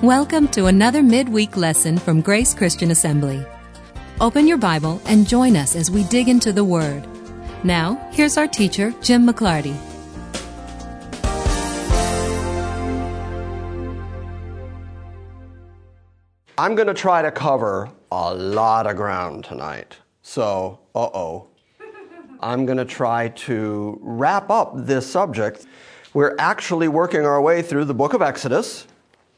Welcome to another midweek lesson from Grace Christian Assembly. Open your Bible and join us as we dig into the Word. Now, here's our teacher, Jim McClarty. I'm going to try to cover a lot of ground tonight. So, I'm going to try to wrap up this subject. We're actually working our way through the book of Exodus.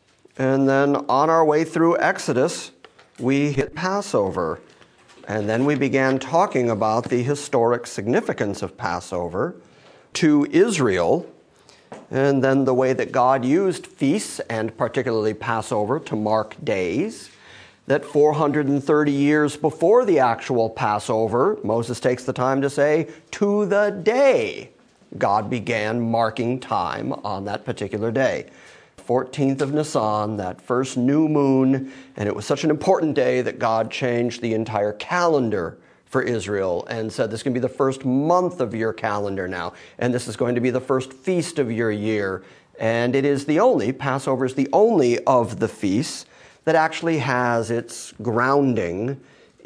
And then on our way through Exodus, we hit Passover. And then we began talking about the historic significance of Passover to Israel, and then the way that God used feasts, and particularly Passover, to mark days. That 430 years before the actual Passover, Moses takes the time to say, to the day, God began marking time on that particular day. 14th of Nisan, that first new moon, and it was such an important day that God changed the entire calendar for Israel and said this is going to be the first month of your calendar now, and this is going to be the first feast of your year. And it is Passover is the only of the feasts that actually has its grounding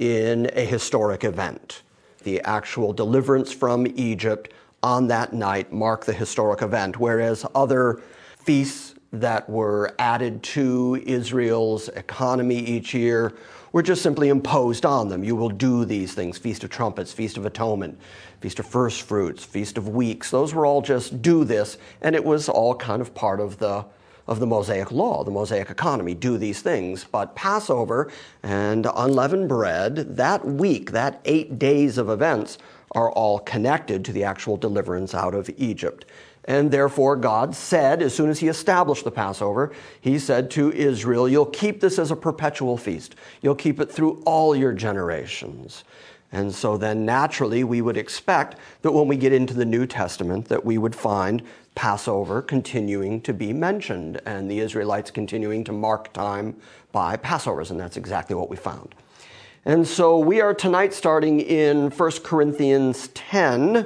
in a historic event. The actual deliverance from Egypt on that night marked the historic event, whereas other feasts that were added to Israel's economy each year were just simply imposed on them. You will do these things: Feast of Trumpets, Feast of Atonement, Feast of First Fruits, Feast of Weeks. Those were all just do this, and it was all kind of part of the Mosaic law, the Mosaic economy, do these things. But Passover and unleavened bread, that week, that 8 days of events, are all connected to the actual deliverance out of Egypt. And therefore, God said, as soon as he established the Passover, he said to Israel, you'll keep this as a perpetual feast. You'll keep it through all your generations. And so then naturally, we would expect that when we get into the New Testament, that we would find Passover continuing to be mentioned and the Israelites continuing to mark time by Passovers. And that's exactly what we found. And so we are tonight starting in 1 Corinthians 10,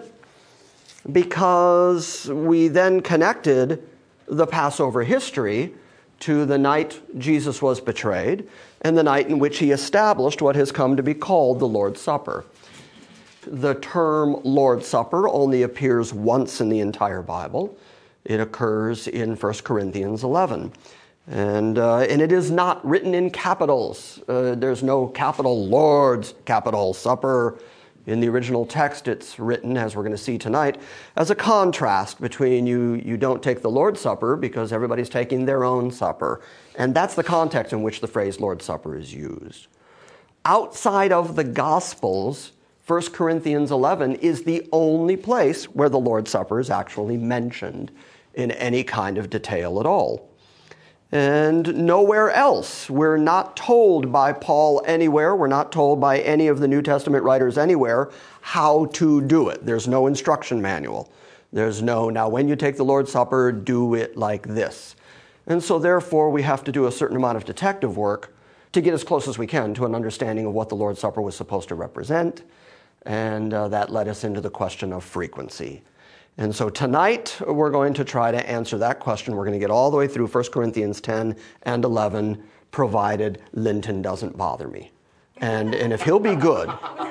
because we then connected the Passover history to the night Jesus was betrayed and the night in which he established what has come to be called the Lord's Supper. The term Lord's Supper only appears once in the entire Bible. It occurs in 1 Corinthians 11. And it is not written in capitals. There's no capital Lord's, capital Supper. In the original text, it's written, as we're going to see tonight, as a contrast between you don't take the Lord's Supper because everybody's taking their own supper. And that's the context in which the phrase Lord's Supper is used. Outside of the Gospels, 1 Corinthians 11 is the only place where the Lord's Supper is actually mentioned in any kind of detail at all. And nowhere else. We're not told by Paul anywhere, we're not told by any of the New Testament writers anywhere how to do it. There's no instruction manual. There's no, now when you take the Lord's Supper, do it like this. And so therefore we have to do a certain amount of detective work to get as close as we can to an understanding of what the Lord's Supper was supposed to represent. And that led us into the question of frequency. And so tonight, we're going to try to answer that question. We're going to get all the way through 1 Corinthians 10 and 11, provided Linton doesn't bother me. And if he'll be good,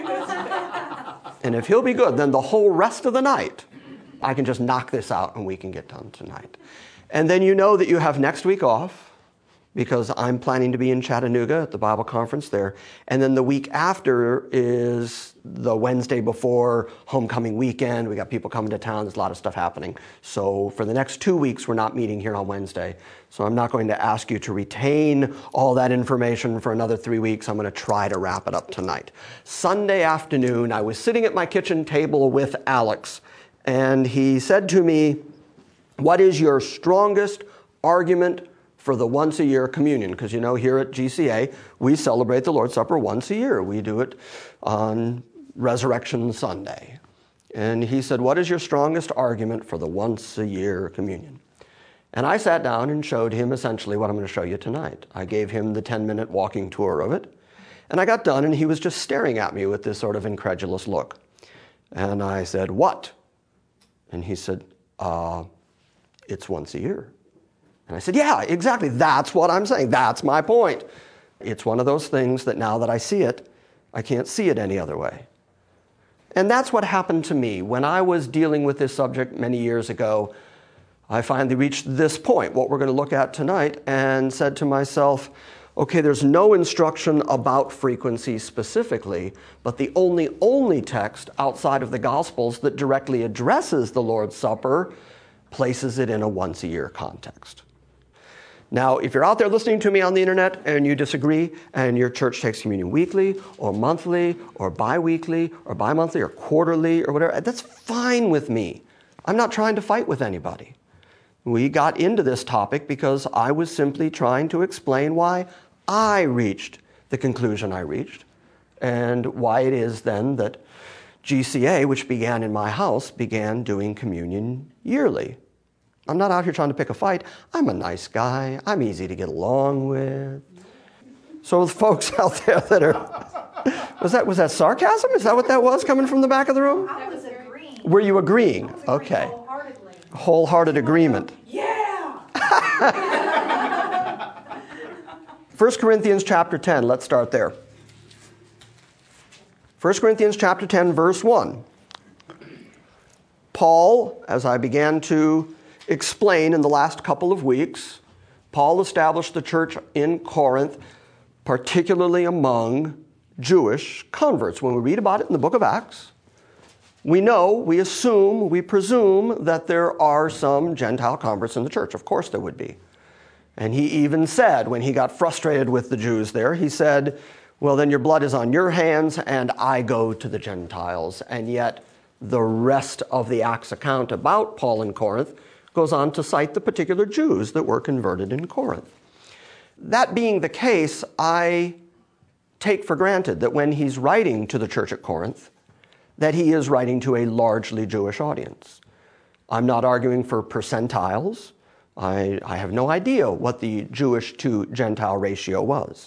then the whole rest of the night, I can just knock this out and we can get done tonight. And then you know that you have next week off, because I'm planning to be in Chattanooga at the Bible conference there. And then the week after is the Wednesday before homecoming weekend. We got people coming to town. There's a lot of stuff happening. So for the next 2 weeks, we're not meeting here on Wednesday. So I'm not going to ask you to retain all that information for another 3 weeks. I'm going to try to wrap it up tonight. Sunday afternoon, I was sitting at my kitchen table with Alex, and he said to me, what is your strongest argument for the once-a-year communion? Because here at GCA, we celebrate the Lord's Supper once a year. We do it on Resurrection Sunday. And he said, what is your strongest argument for the once-a-year communion? And I sat down and showed him essentially what I'm going to show you tonight. I gave him the 10-minute walking tour of it. And I got done, and he was just staring at me with this sort of incredulous look. And I said, what? And he said, it's once a year. And I said, yeah, exactly. That's what I'm saying. That's my point. It's one of those things that now that I see it, I can't see it any other way. And that's what happened to me. When I was dealing with this subject many years ago, I finally reached this point, what we're going to look at tonight, and said to myself, okay, there's no instruction about frequency specifically, but the only text outside of the Gospels that directly addresses the Lord's Supper places it in a once-a-year context. Now, if you're out there listening to me on the internet and you disagree and your church takes communion weekly or monthly or bi-weekly or bi-monthly or quarterly or whatever, that's fine with me. I'm not trying to fight with anybody. We got into this topic because I was simply trying to explain why I reached the conclusion I reached and why it is then that GCA, which began in my house, began doing communion yearly. I'm not out here trying to pick a fight. I'm a nice guy. I'm easy to get along with. So the folks out there that are... Was that sarcasm? Is that what that was coming from the back of the room? I was agreeing. Were you agreeing? Okay. Wholeheartedly. Wholehearted agreement. Yeah! 1 Corinthians chapter 10. Let's start there. 1 Corinthians chapter 10, verse 1. Paul, as I began to explain in the last couple of weeks, Paul established the church in Corinth, particularly among Jewish converts. When we read about it in the book of Acts, we know, we assume, we presume that there are some Gentile converts in the church. Of course there would be. And he even said, when he got frustrated with the Jews there, he said, well, then your blood is on your hands and I go to the Gentiles. And yet the rest of the Acts account about Paul in Corinth goes on to cite the particular Jews that were converted in Corinth. That being the case, I take for granted that when he's writing to the church at Corinth, that he is writing to a largely Jewish audience. I'm not arguing for percentiles. I have no idea what the Jewish to Gentile ratio was.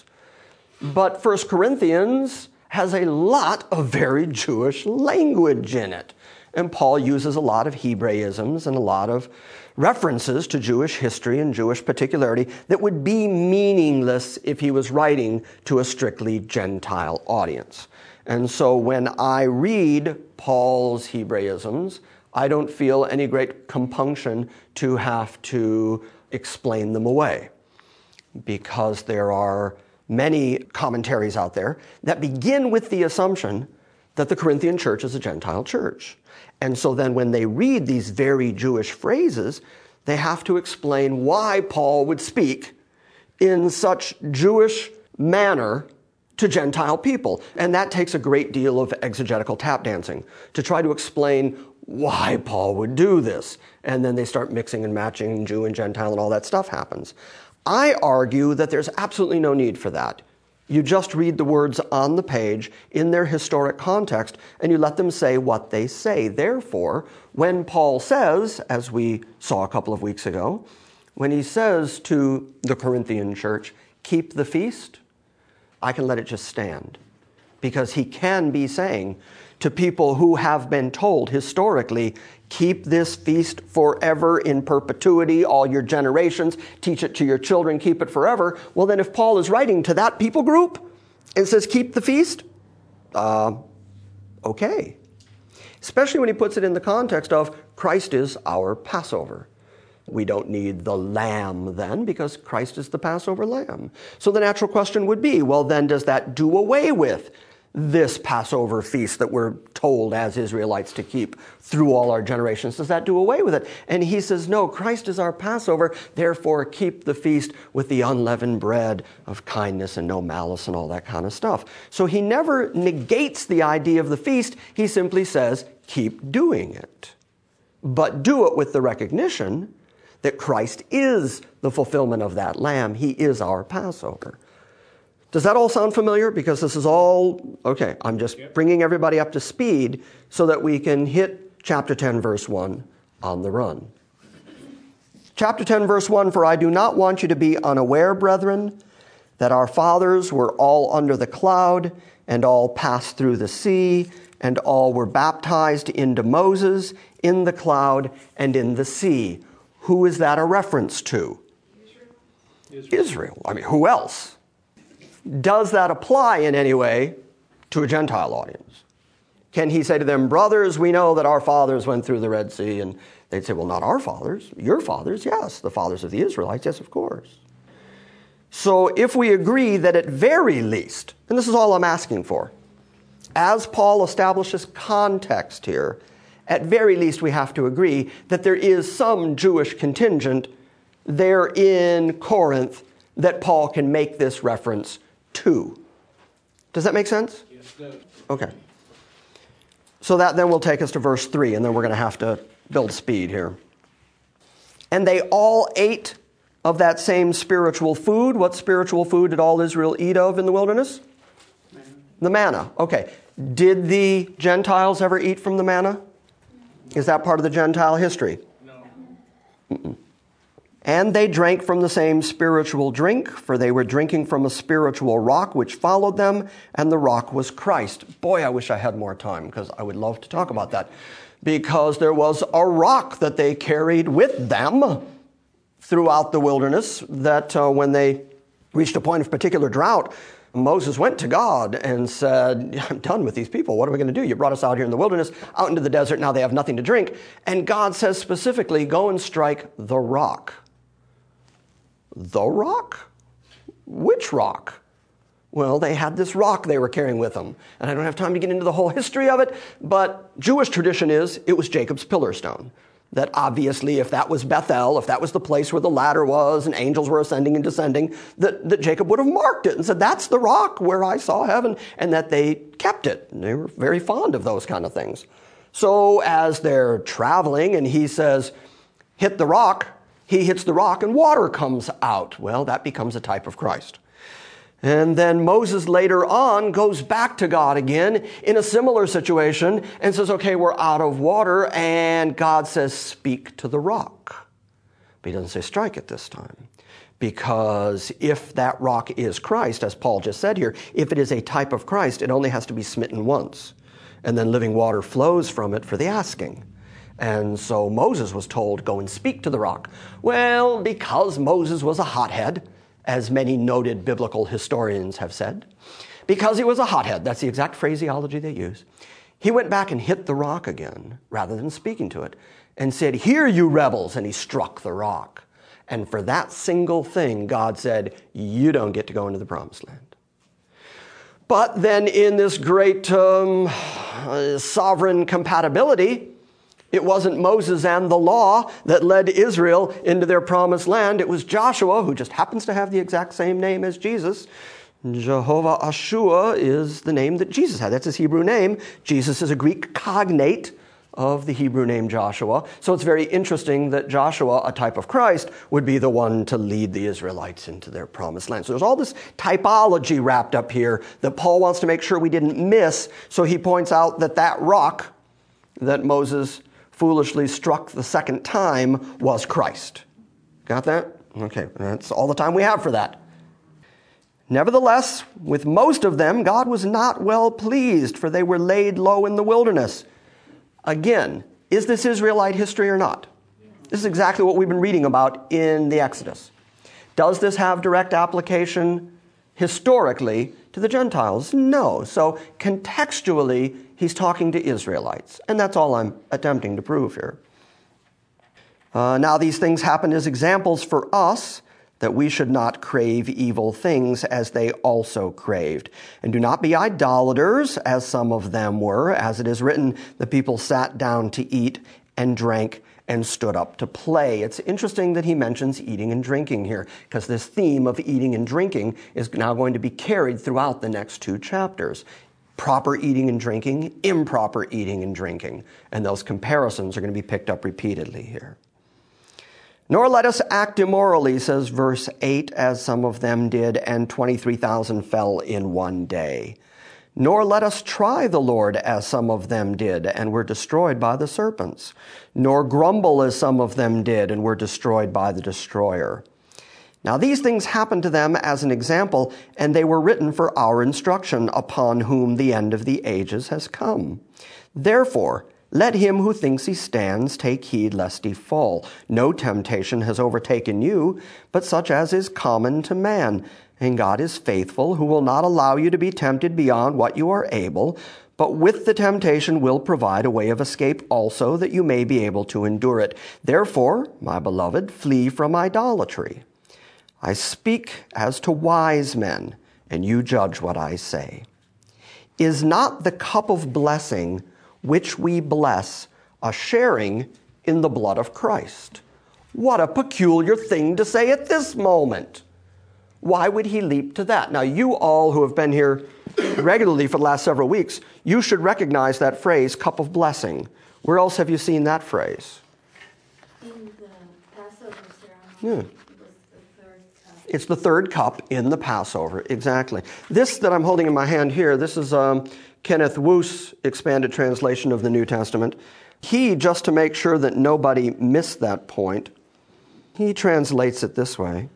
But 1 Corinthians has a lot of very Jewish language in it. And Paul uses a lot of Hebraisms and a lot of references to Jewish history and Jewish particularity that would be meaningless if he was writing to a strictly Gentile audience. And so when I read Paul's Hebraisms, I don't feel any great compunction to have to explain them away, because there are many commentaries out there that begin with the assumption that the Corinthian church is a Gentile church. And so then when they read these very Jewish phrases, they have to explain why Paul would speak in such Jewish manner to Gentile people. And that takes a great deal of exegetical tap dancing to try to explain why Paul would do this. And then they start mixing and matching Jew and Gentile and all that stuff happens. I argue that there's absolutely no need for that. You just read the words on the page in their historic context, and you let them say what they say. Therefore, when Paul says, as we saw a couple of weeks ago, when he says to the Corinthian church, keep the feast, I can let it just stand. Because he can be saying to people who have been told historically, keep this feast forever in perpetuity, all your generations, teach it to your children, keep it forever. Well, then if Paul is writing to that people group and says, keep the feast, okay. Especially when he puts it in the context of Christ is our Passover. We don't need the lamb then, because Christ is the Passover lamb. So the natural question would be, well, then does that do away with this Passover feast that we're told as Israelites to keep through all our generations? Does that do away with it? And he says, no, Christ is our Passover, therefore keep the feast with the unleavened bread of kindness and no malice and all that kind of stuff. So he never negates the idea of the feast. He simply says, keep doing it. But do it with the recognition that Christ is the fulfillment of that lamb. He is our Passover. Does that all sound familiar? Because this is all, okay, I'm just bringing everybody up to speed so that we can hit chapter 10, verse 1 on the run. Chapter 10, verse 1, for I do not want you to be unaware, brethren, that our fathers were all under the cloud and all passed through the sea and all were baptized into Moses in the cloud and in the sea. Who is that a reference to? Israel. I mean, who else? Does that apply in any way to a Gentile audience? Can he say to them, brothers, we know that our fathers went through the Red Sea, and they'd say, well, not our fathers, your fathers, yes, the fathers of the Israelites, yes, of course. So if we agree that at very least, and this is all I'm asking for, as Paul establishes context here, at very least we have to agree that there is some Jewish contingent there in Corinth that Paul can make this reference to. Does that make sense? Yes, it does. Okay. So that then will take us to verse 3, and then we're going to have to build speed here. And they all ate of that same spiritual food. What spiritual food did all Israel eat of in the wilderness? Manna. The manna. Okay. Did the Gentiles ever eat from the manna? Is that part of the Gentile history? No. Mm-mm. And they drank from the same spiritual drink, for they were drinking from a spiritual rock which followed them, and the rock was Christ. Boy, I wish I had more time, because I would love to talk about that. Because there was a rock that they carried with them throughout the wilderness, that when they reached a point of particular drought, Moses went to God and said, I'm done with these people. What are we going to do? You brought us out here in the wilderness, out into the desert. Now they have nothing to drink. And God says specifically, go and strike the rock. The rock? Which rock? Well, they had this rock they were carrying with them. And I don't have time to get into the whole history of it, but Jewish tradition is it was Jacob's pillar stone. That obviously if that was Bethel, if that was the place where the ladder was and angels were ascending and descending, that Jacob would have marked it and said, that's the rock where I saw heaven, and that they kept it. And they were very fond of those kind of things. So as they're traveling and he says, hit the rock, he hits the rock and water comes out. Well, that becomes a type of Christ. And then Moses later on goes back to God again in a similar situation and says, okay, we're out of water. And God says, speak to the rock. But he doesn't say strike it this time. Because if that rock is Christ, as Paul just said here, if it is a type of Christ, it only has to be smitten once. And then living water flows from it for the asking. And so Moses was told, go and speak to the rock. Well, because Moses was a hothead, as many noted biblical historians have said, because he was a hothead, that's the exact phraseology they use, he went back and hit the rock again, rather than speaking to it, and said, hear you rebels, and he struck the rock. And for that single thing, God said, you don't get to go into the promised land. But then in this great sovereign compatibility, it wasn't Moses and the law that led Israel into their promised land. It was Joshua, who just happens to have the exact same name as Jesus. Jehovah Ashua is the name that Jesus had. That's his Hebrew name. Jesus is a Greek cognate of the Hebrew name Joshua. So it's very interesting that Joshua, a type of Christ, would be the one to lead the Israelites into their promised land. So there's all this typology wrapped up here that Paul wants to make sure we didn't miss. So he points out that that rock that Moses foolishly struck the second time was Christ. Got that? Okay, that's all the time we have for that. Nevertheless, with most of them, God was not well pleased, for they were laid low in the wilderness. Again, is this Israelite history or not? This is exactly what we've been reading about in the Exodus. Does this have direct application historically to the Gentiles? No. So contextually, he's talking to Israelites. And that's all I'm attempting to prove here. Now these things happen as examples for us, that we should not crave evil things as they also craved. And do not be idolaters, as some of them were. As it is written, the people sat down to eat and drank and stood up to play. It's interesting that he mentions eating and drinking here, because this theme of eating and drinking is now going to be carried throughout the next two chapters. Proper eating and drinking, improper eating and drinking. And those comparisons are going to be picked up repeatedly here. Nor let us act immorally, says verse 8, as some of them did, and 23,000 fell in one day. Nor let us try the Lord, as some of them did, and were destroyed by the serpents. Nor grumble, as some of them did, and were destroyed by the destroyer. Now these things happened to them as an example, and they were written for our instruction, upon whom the end of the ages has come. Therefore, Let him who thinks he stands take heed lest he fall. No temptation has overtaken you, but such as is common to man. And God is faithful, who will not allow you to be tempted beyond what you are able, but with the temptation will provide a way of escape also, that you may be able to endure it. Therefore, my beloved, flee from idolatry. I speak as to wise men, and you judge what I say. Is not the cup of blessing which we bless a sharing in the blood of Christ? What a peculiar thing to say at this moment. Why would he leap to that? Now, you all who have been here regularly for the last several weeks, you should recognize that phrase, cup of blessing. Where else have you seen that phrase? In the Passover ceremony. Yeah. It's the third cup in the Passover, exactly. This that I'm holding in my hand here, this is Kenneth Wuest's expanded translation of the New Testament. He, just to make sure that nobody missed that point, he translates it this way.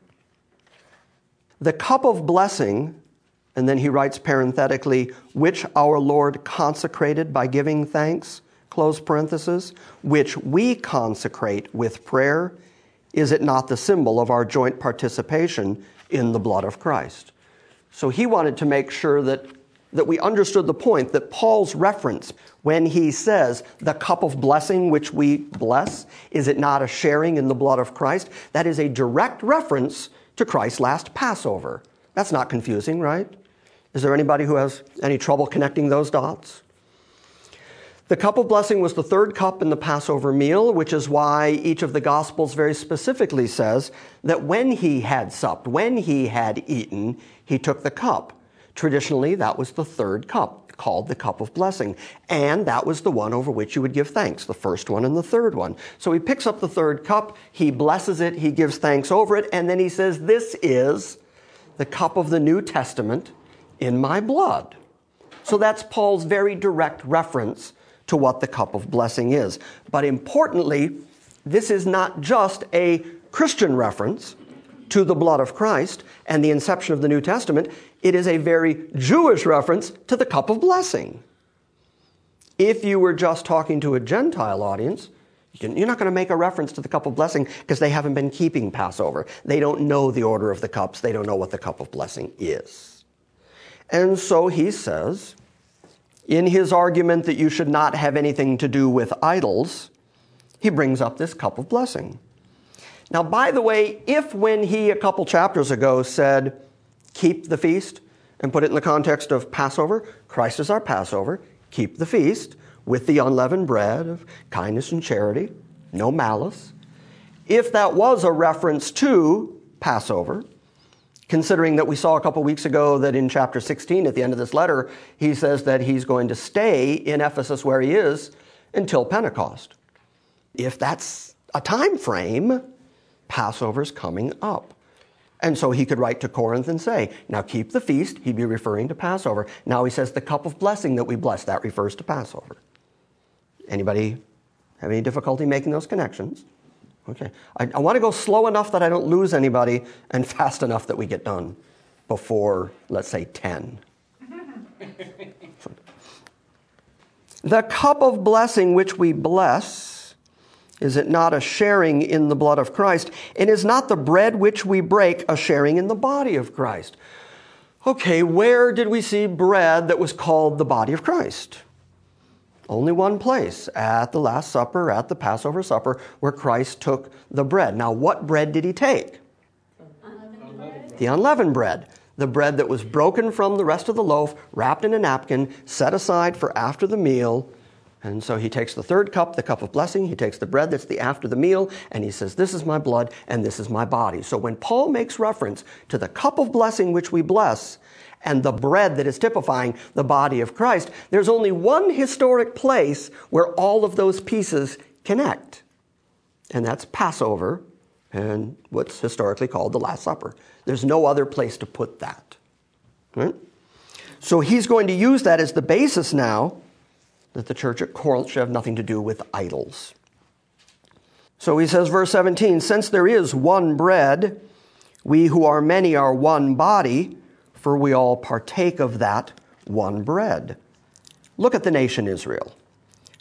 The cup of blessing, and then he writes parenthetically, which our Lord consecrated by giving thanks, close parenthesis, which we consecrate with prayer, is it not the symbol of our joint participation in the blood of Christ? So he wanted to make sure that we understood the point that Paul's reference when he says the cup of blessing which we bless, is it not a sharing in the blood of Christ? That is a direct reference to Christ's last Passover. That's not confusing, right? Is there anybody who has any trouble connecting those dots? The cup of blessing was the third cup in the Passover meal, which is why each of the Gospels very specifically says that when he had supped, when he had eaten, he took the cup. Traditionally, that was the third cup, called the cup of blessing. And that was the one over which you would give thanks, the first one and the third one. So he picks up the third cup, he blesses it, he gives thanks over it, and then he says, this is the cup of the New Testament in my blood. So that's Paul's very direct reference to what the cup of blessing is. But importantly, this is not just a Christian reference to the blood of Christ and the inception of the New Testament. It is a very Jewish reference to the cup of blessing. If you were just talking to a Gentile audience, you're not going to make a reference to the cup of blessing because they haven't been keeping Passover. They don't know the order of the cups. They don't know what the cup of blessing is. And so he says, in his argument that you should not have anything to do with idols, he brings up this cup of blessing. Now, by the way, if when he a couple chapters ago said, keep the feast, and put it in the context of Passover, Christ is our Passover, keep the feast with the unleavened bread of kindness and charity, no malice. If that was a reference to Passover, considering that we saw a couple weeks ago that in chapter 16, at the end of this letter, he says that he's going to stay in Ephesus where he is until Pentecost. If that's a time frame, Passover's coming up. And so he could write to Corinth and say, now keep the feast, he'd be referring to Passover. Now he says the cup of blessing that we bless, that refers to Passover. Anybody have any difficulty making those connections? Okay. I want to go slow enough that I don't lose anybody and fast enough that we get done before, let's say, 10. The cup of blessing which we bless, is it not a sharing in the blood of Christ? And is not the bread which we break a sharing in the body of Christ? Okay, where did we see bread that was called the body of Christ? Only one place, at the Last Supper, at the Passover supper, where Christ took the bread. Now, what bread did he take? Unleavened bread. The unleavened bread. The bread that was broken from the rest of the loaf, wrapped in a napkin, set aside for after the meal. And so he takes the third cup, the cup of blessing. He takes the bread that's the after the meal, and he says, this is my blood, and this is my body. So when Paul makes reference to the cup of blessing which we bless, and the bread that is typifying the body of Christ, there's only one historic place where all of those pieces connect. And that's Passover and what's historically called the Last Supper. There's no other place to put that. Right? So he's going to use that as the basis now that the church at Corinth should have nothing to do with idols. So he says, verse 17, since there is one bread, we who are many are one body, for we all partake of that one bread. Look at the nation Israel.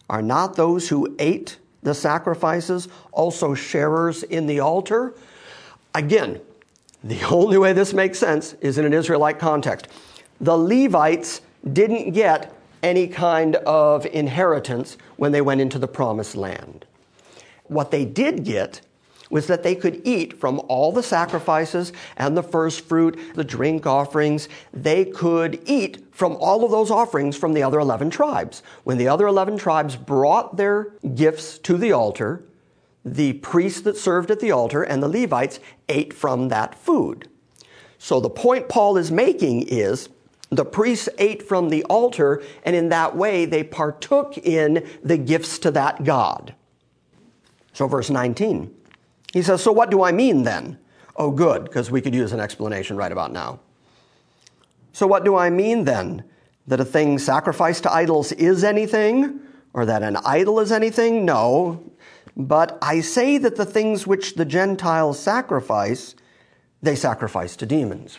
Are not those who ate the sacrifices also sharers in the altar? Again, the only way this makes sense is in an Israelite context. The Levites didn't get any kind of inheritance when they went into the promised land. What they did get was that they could eat from all the sacrifices and the first fruit, the drink offerings. They could eat from all of those offerings from the other 11 tribes. When the other 11 tribes brought their gifts to the altar, the priests that served at the altar and the Levites ate from that food. So the point Paul is making is the priests ate from the altar, and in that way they partook in the gifts to that God. So verse 19, he says, so what do I mean then? Oh, good, because we could use an explanation right about now. So what do I mean then? That a thing sacrificed to idols is anything? Or that an idol is anything? No. But I say that the things which the Gentiles sacrifice, they sacrifice to demons.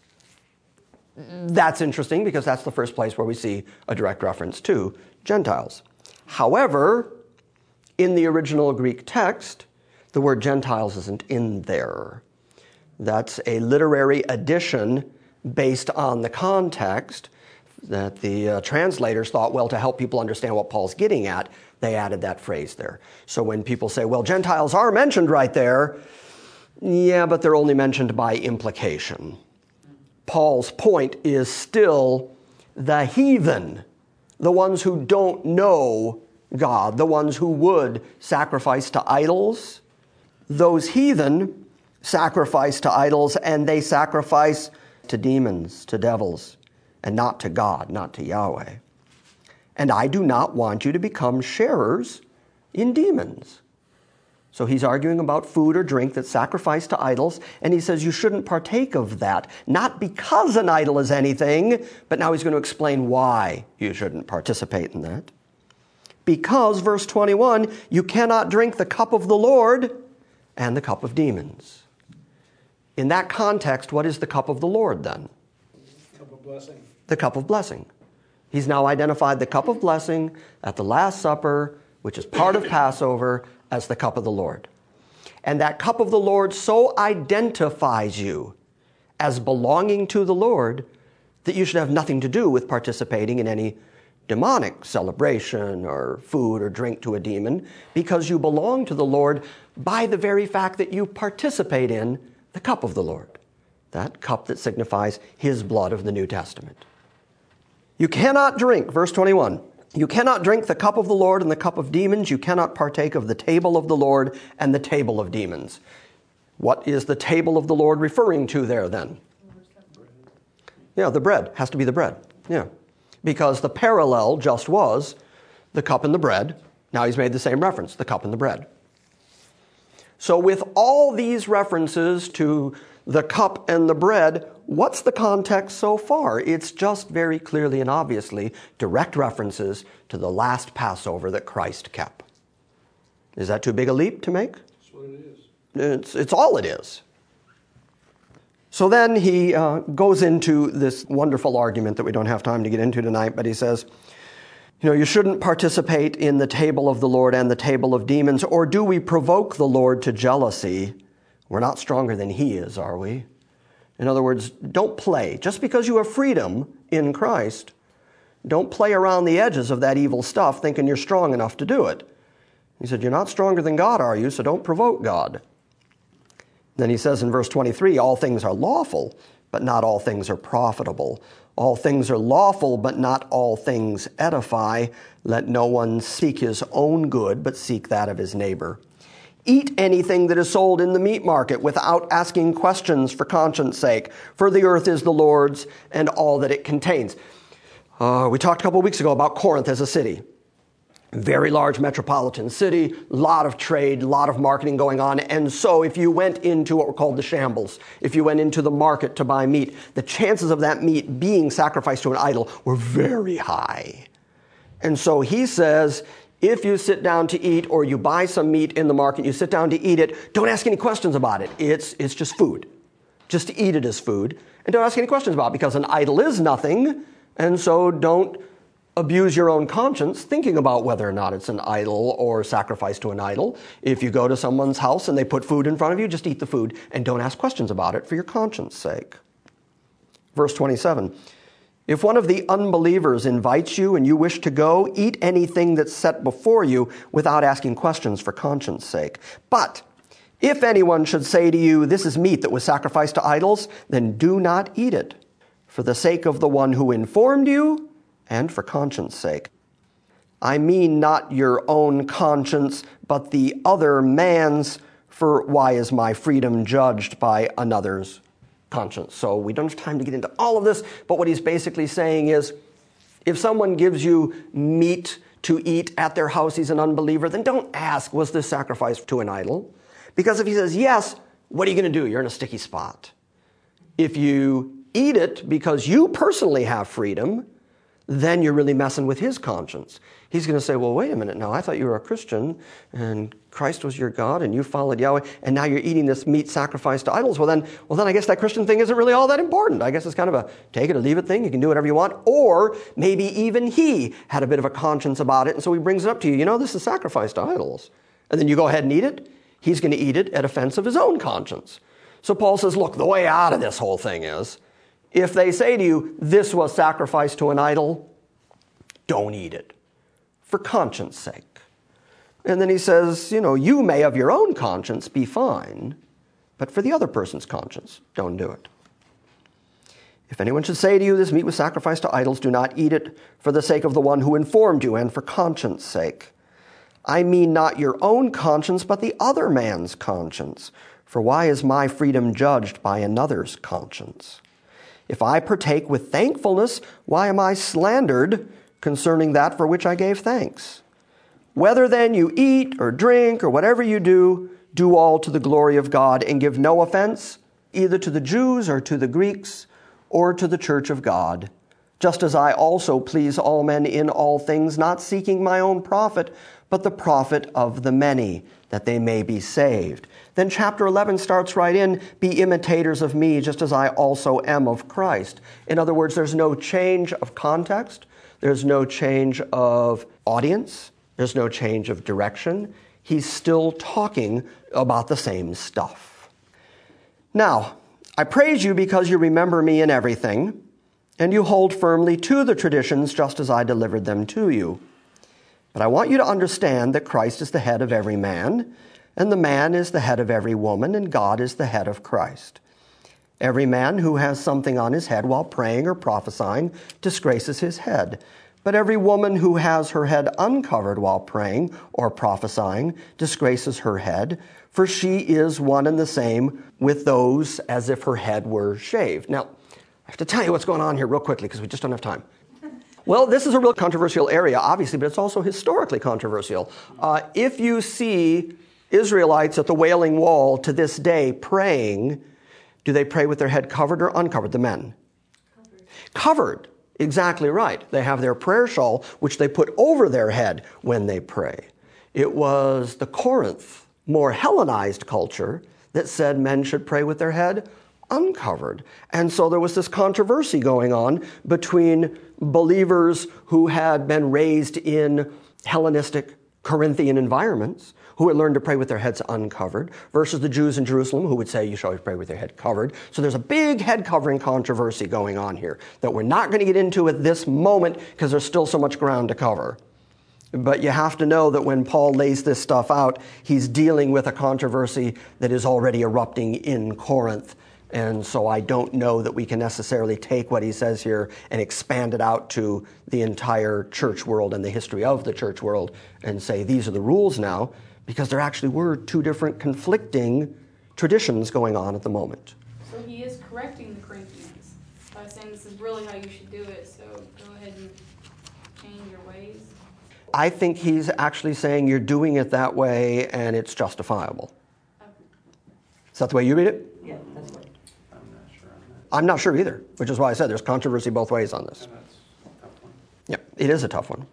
That's interesting because that's the first place where we see a direct reference to Gentiles. However, in the original Greek text, the word Gentiles isn't in there. That's a literary addition based on the context that the translators thought, well, to help people understand what Paul's getting at, they added that phrase there. So when people say, well, Gentiles are mentioned right there, yeah, but they're only mentioned by implication. Paul's point is still the heathen, the ones who don't know God, the ones who would sacrifice to idols. Those heathen sacrifice to idols, and they sacrifice to demons, to devils, and not to God, not to Yahweh. And I do not want you to become sharers in demons. So he's arguing about food or drink that's sacrificed to idols, and he says you shouldn't partake of that, not because an idol is anything, but now he's going to explain why you shouldn't participate in that. Because, verse 21, you cannot drink the cup of the Lord and the cup of demons. In that context, what is the cup of the Lord then? Cup of blessing. The cup of blessing. He's now identified the cup of blessing at the Last Supper, which is part of Passover, as the cup of the Lord. And that cup of the Lord so identifies you as belonging to the Lord that you should have nothing to do with participating in any demonic celebration or food or drink to a demon, because you belong to the Lord by the very fact that you participate in the cup of the Lord, that cup that signifies his blood of the New Testament. You cannot drink, verse 21, you cannot drink the cup of the Lord and the cup of demons. You cannot partake of the table of the Lord and the table of demons. What is the table of the Lord referring to there then? Yeah, the bread. Has to be the bread. Yeah. Because the parallel just was the cup and the bread. Now he's made the same reference, the cup and the bread. So with all these references to the cup and the bread, what's the context so far? It's just very clearly and obviously direct references to the last Passover that Christ kept. Is that too big a leap to make? That's what it is. It's all it is. So then he goes into this wonderful argument that we don't have time to get into tonight, but he says, you shouldn't participate in the table of the Lord and the table of demons, or do we provoke the Lord to jealousy? We're not stronger than he is, are we? In other words, don't play. Just because you have freedom in Christ, don't play around the edges of that evil stuff thinking you're strong enough to do it. He said, you're not stronger than God, are you? So don't provoke God. Then he says in verse 23, all things are lawful, but not all things are profitable. All things are lawful, but not all things edify. Let no one seek his own good, but seek that of his neighbor. Eat anything that is sold in the meat market without asking questions for conscience sake, for the earth is the Lord's and all that it contains. We talked a couple of weeks ago about Corinth as a city. Very large metropolitan city, a lot of trade, a lot of marketing going on. And so if you went into what were called the shambles, if you went into the market to buy meat, the chances of that meat being sacrificed to an idol were very high. And so he says, if you sit down to eat or you buy some meat in the market, you sit down to eat it, don't ask any questions about it. It's just food. Just eat it as food. And don't ask any questions about it because an idol is nothing. And so don't abuse your own conscience thinking about whether or not it's an idol or sacrifice to an idol. If you go to someone's house and they put food in front of you, just eat the food and don't ask questions about it for your conscience sake. Verse 27, if one of the unbelievers invites you and you wish to go, eat anything that's set before you without asking questions for conscience sake. But if anyone should say to you, this is meat that was sacrificed to idols, then do not eat it, for the sake of the one who informed you and for conscience sake. I mean not your own conscience, but the other man's, for why is my freedom judged by another's conscience? So we don't have time to get into all of this, but what he's basically saying is, if someone gives you meat to eat at their house, he's an unbeliever, then don't ask, was this sacrificed to an idol? Because if he says yes, what are you going to do? You're in a sticky spot. If you eat it because you personally have freedom, then you're really messing with his conscience. He's going to say, well, wait a minute now, I thought you were a Christian and Christ was your God and you followed Yahweh and now you're eating this meat sacrificed to idols. Well then I guess that Christian thing isn't really all that important. I guess it's kind of a take it or leave it thing. You can do whatever you want. Or maybe even he had a bit of a conscience about it and so he brings it up to you. You know, this is sacrificed to idols. And then you go ahead and eat it. He's going to eat it at offense of his own conscience. So Paul says, look, the way out of this whole thing is, if they say to you, this was sacrificed to an idol, don't eat it, for conscience sake. And then he says, you may of your own conscience be fine, but for the other person's conscience, don't do it. If anyone should say to you, this meat was sacrificed to idols, do not eat it for the sake of the one who informed you and for conscience sake. I mean not your own conscience, but the other man's conscience. For why is my freedom judged by another's conscience? If I partake with thankfulness, why am I slandered concerning that for which I gave thanks? Whether then you eat or drink or whatever you do, do all to the glory of God and give no offense either to the Jews or to the Greeks or to the church of God, just as I also please all men in all things, not seeking my own profit, but the profit of the many, that they may be saved. Then chapter 11 starts right in, be imitators of me, just as I also am of Christ. In other words, there's no change of context. There's no change of audience. There's no change of direction. He's still talking about the same stuff. Now, I praise you because you remember me in everything, and you hold firmly to the traditions just as I delivered them to you. But I want you to understand that Christ is the head of every man, and the man is the head of every woman, and God is the head of Christ. Every man who has something on his head while praying or prophesying disgraces his head. But every woman who has her head uncovered while praying or prophesying disgraces her head, for she is one and the same with those as if her head were shaved. Now, I have to tell you what's going on here real quickly because we just don't have time. Well, this is a real controversial area, obviously, but it's also historically controversial. If you see Israelites at the Wailing Wall to this day praying, do they pray with their head covered or uncovered? The men. Covered. Exactly right. They have their prayer shawl, which they put over their head when they pray. It was the Corinth, more Hellenized culture that said men should pray with their head uncovered. And so there was this controversy going on between believers who had been raised in Hellenistic Corinthian environments, who had learned to pray with their heads uncovered, versus the Jews in Jerusalem who would say you should always pray with your head covered. So there's a big head covering controversy going on here that we're not going to get into at this moment because there's still so much ground to cover. But you have to know that when Paul lays this stuff out, he's dealing with a controversy that is already erupting in Corinth. And so I don't know that we can necessarily take what he says here and expand it out to the entire church world and the history of the church world and say these are the rules now, because there actually were two different conflicting traditions going on at the moment. So he is correcting the Corinthians by saying this is really how you should do it, so go ahead and change your ways. I think he's actually saying you're doing it that way and it's justifiable. Okay. Is that the way you read it? Yeah, that's right. I'm not sure either, which is why I said there's controversy both ways on this. And that's a tough one. Yeah, it is a tough one.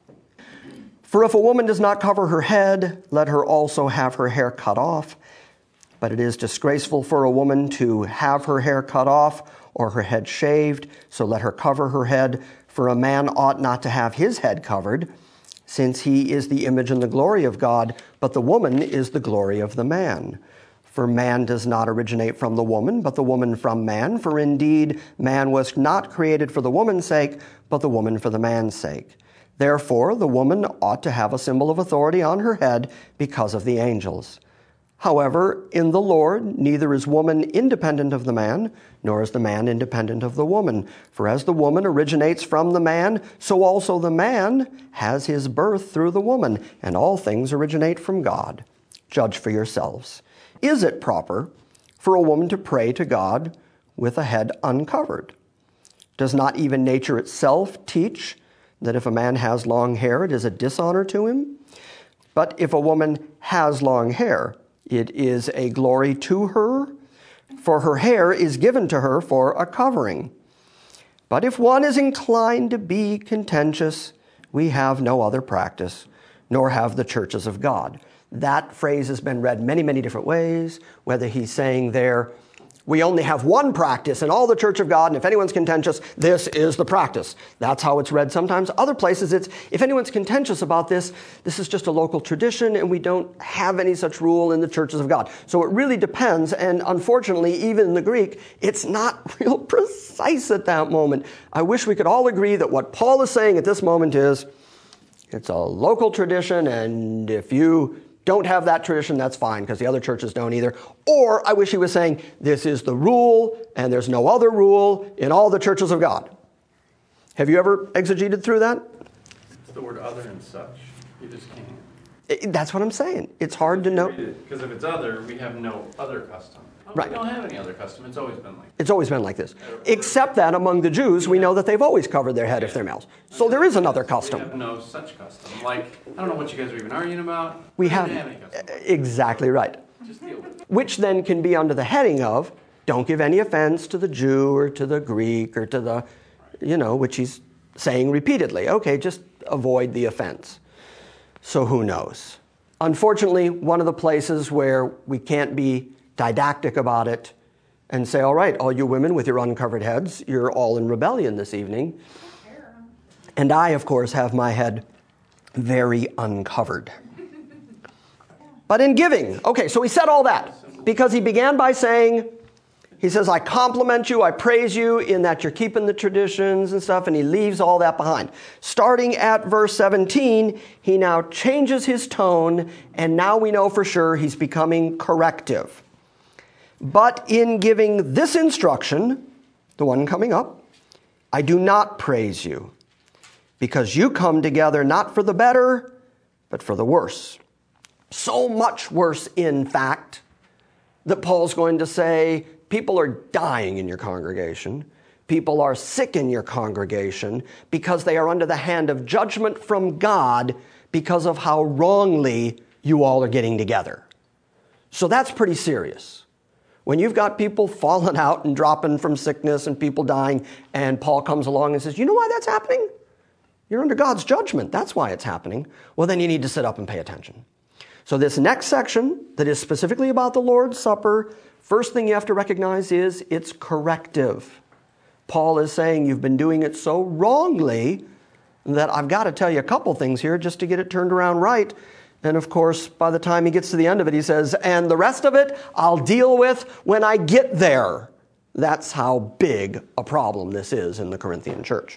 For if a woman does not cover her head, let her also have her hair cut off. But it is disgraceful for a woman to have her hair cut off or her head shaved, so let her cover her head, For a man ought not to have his head covered, since he is the image and the glory of God, but the woman is the glory of the man. For man does not originate from the woman, but the woman from man. For indeed, man was not created for the woman's sake, but the woman for the man's sake. Therefore, the woman ought to have a symbol of authority on her head because of the angels. However, in the Lord, neither is woman independent of the man, nor is the man independent of the woman. For as the woman originates from the man, so also the man has his birth through the woman, and all things originate from God. Judge for yourselves. Is it proper for a woman to pray to God with a head uncovered? Does not even nature itself teach that if a man has long hair, it is a dishonor to him? But if a woman has long hair, it is a glory to her, for her hair is given to her for a covering. But if one is inclined to be contentious, we have no other practice, nor have the churches of God. That phrase has been read many, many different ways, whether he's saying there, we only have one practice in all the church of God, and if anyone's contentious, this is the practice. That's how it's read sometimes. Other places, it's, if anyone's contentious about this, this is just a local tradition, and we don't have any such rule in the churches of God. So it really depends, and unfortunately, even in the Greek, it's not real precise at that moment. I wish we could all agree that what Paul is saying at this moment is, it's a local tradition, and if you don't have that tradition, that's fine, because the other churches don't either. Or I wish he was saying, this is the rule, and there's no other rule in all the churches of God. Have you ever exegeted through that? It's the word other and such. You just can't. That's what I'm saying. It's hard to know. Because if it's other, we have no other custom. Right. We don't have any other custom. It's always been like this. It's always been like this. Except that among the Jews, we know that they've always covered their head if they're males. So there is another custom. We have no such custom. Like, I don't know what you guys are even arguing about. We don't have, have any custom. exactly right. Just deal with it. Which then can be under the heading of, don't give any offense to the Jew or to the Greek or to the, which he's saying repeatedly. Okay, just avoid the offense. So who knows? Unfortunately, one of the places where we can't be didactic about it and say, all right, all you women with your uncovered heads, you're all in rebellion this evening. And I, of course, have my head very uncovered. But in giving, okay, so he said all that because he began by saying, he says, I compliment you, I praise you in that you're keeping the traditions and stuff, and he leaves all that behind. Starting at verse 17, he now changes his tone, and now we know for sure he's becoming corrective. But in giving this instruction, the one coming up, I do not praise you, because you come together not for the better, but for the worse. So much worse, in fact, that Paul's going to say, people are dying in your congregation. People are sick in your congregation because they are under the hand of judgment from God because of how wrongly you all are getting together. So that's pretty serious. When you've got people falling out and dropping from sickness and people dying, and Paul comes along and says, you know why that's happening? You're under God's judgment. That's why it's happening. Well, then you need to sit up and pay attention. So this next section that is specifically about the Lord's Supper, first thing you have to recognize is it's corrective. Paul is saying you've been doing it so wrongly that I've got to tell you a couple things here just to get it turned around right. And of course, by the time he gets to the end of it, he says, and the rest of it I'll deal with when I get there. That's how big a problem this is in the Corinthian church.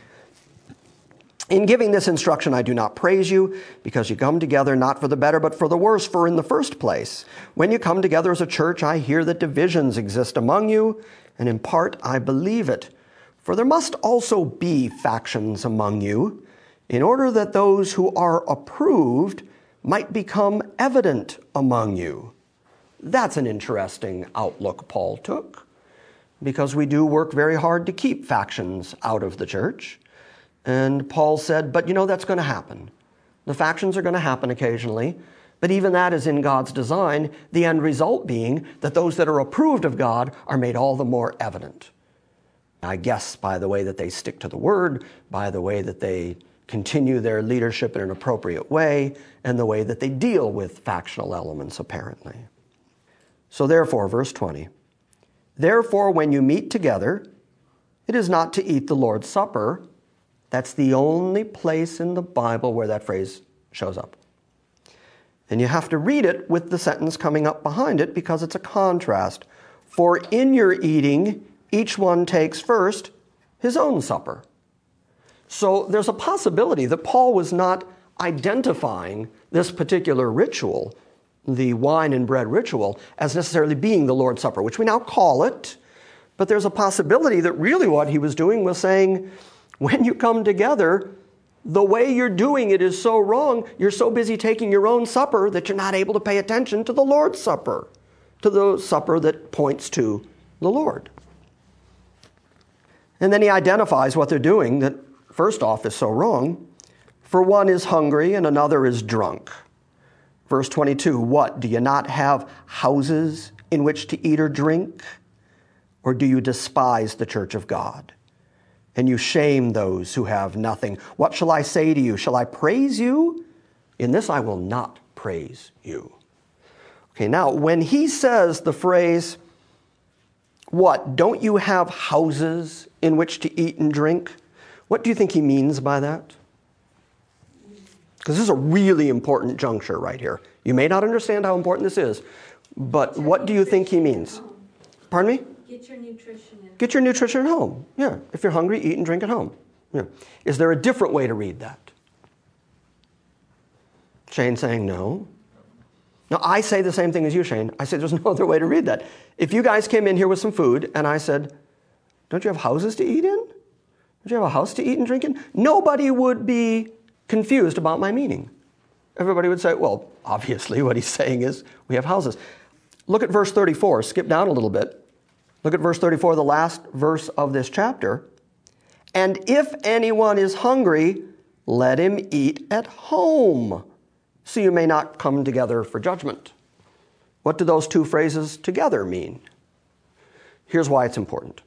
In giving this instruction, I do not praise you, because you come together not for the better, but for the worse. For in the first place, when you come together as a church, I hear that divisions exist among you, and in part I believe it. For there must also be factions among you, in order that those who are approved might become evident among you. That's an interesting outlook Paul took, because we do work very hard to keep factions out of the church. And Paul said, but that's going to happen. The factions are going to happen occasionally, but even that is in God's design, the end result being that those that are approved of God are made all the more evident. I guess by the way that they stick to the word, by the way that they continue their leadership in an appropriate way, and the way that they deal with factional elements, apparently. So therefore, verse 20, therefore when you meet together, it is not to eat the Lord's Supper That's the only place in the Bible where that phrase shows up. And you have to read it with the sentence coming up behind it because it's a contrast. For in your eating, each one takes first his own supper. So there's a possibility that Paul was not identifying this particular ritual, the wine and bread ritual, as necessarily being the Lord's Supper, which we now call it. But there's a possibility that really what he was doing was saying, when you come together, the way you're doing it is so wrong, you're so busy taking your own supper that you're not able to pay attention to the Lord's Supper, to the supper that points to the Lord. And then he identifies what they're doing that, first off, is so wrong. For one is hungry and another is drunk. Verse 22, what? Do you not have houses in which to eat or drink? Or do you despise the church of God? And you shame those who have nothing. What shall I say to you? Shall I praise you? In this I will not praise you. Okay, now when he says the phrase, what? Don't you have houses in which to eat and drink? What do you think he means by that? Because this is a really important juncture right here. You may not understand how important this is, but what do you think he means? Pardon me? Get your nutrition in. Get your nutrition at home. Yeah. If you're hungry, eat and drink at home. Yeah. Is there a different way to read that? Shane's saying no. Now, I say the same thing as you, Shane. I say there's no other way to read that. If you guys came in here with some food and I said, don't you have houses to eat in? Don't you have a house to eat and drink in? Nobody would be confused about my meaning. Everybody would say, well, obviously what he's saying is we have houses. Look at verse 34. Skip down a little bit. Look at verse 34, the last verse of this chapter. And if anyone is hungry, let him eat at home, so you may not come together for judgment. What do those two phrases together mean? Here's why it's important.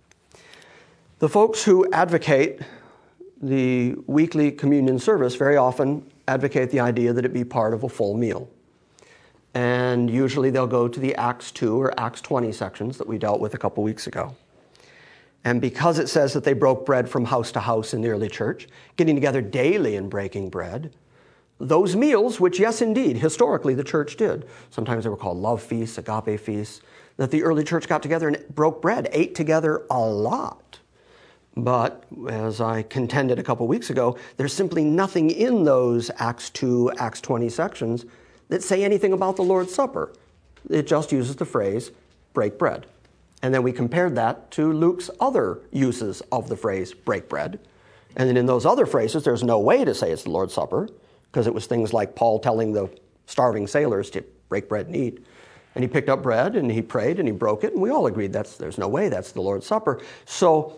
The folks who advocate the weekly communion service very often advocate the idea that it be part of a full meal. And usually they'll go to the Acts 2 or Acts 20 sections that we dealt with a couple weeks ago. And because it says that they broke bread from house to house in the early church, getting together daily and breaking bread, those meals, which yes, indeed, historically the church did, sometimes they were called love feasts, agape feasts, that the early church got together and broke bread, ate together a lot. But as I contended a couple weeks ago, there's simply nothing in those Acts 2, Acts 20 sections that say anything about the Lord's Supper. It just uses the phrase, break bread. And then we compared that to Luke's other uses of the phrase, break bread. And then in those other phrases, there's no way to say it's the Lord's Supper, because it was things like Paul telling the starving sailors to break bread and eat. And he picked up bread, and he prayed, and he broke it, and we all agreed there's no way that's the Lord's Supper. So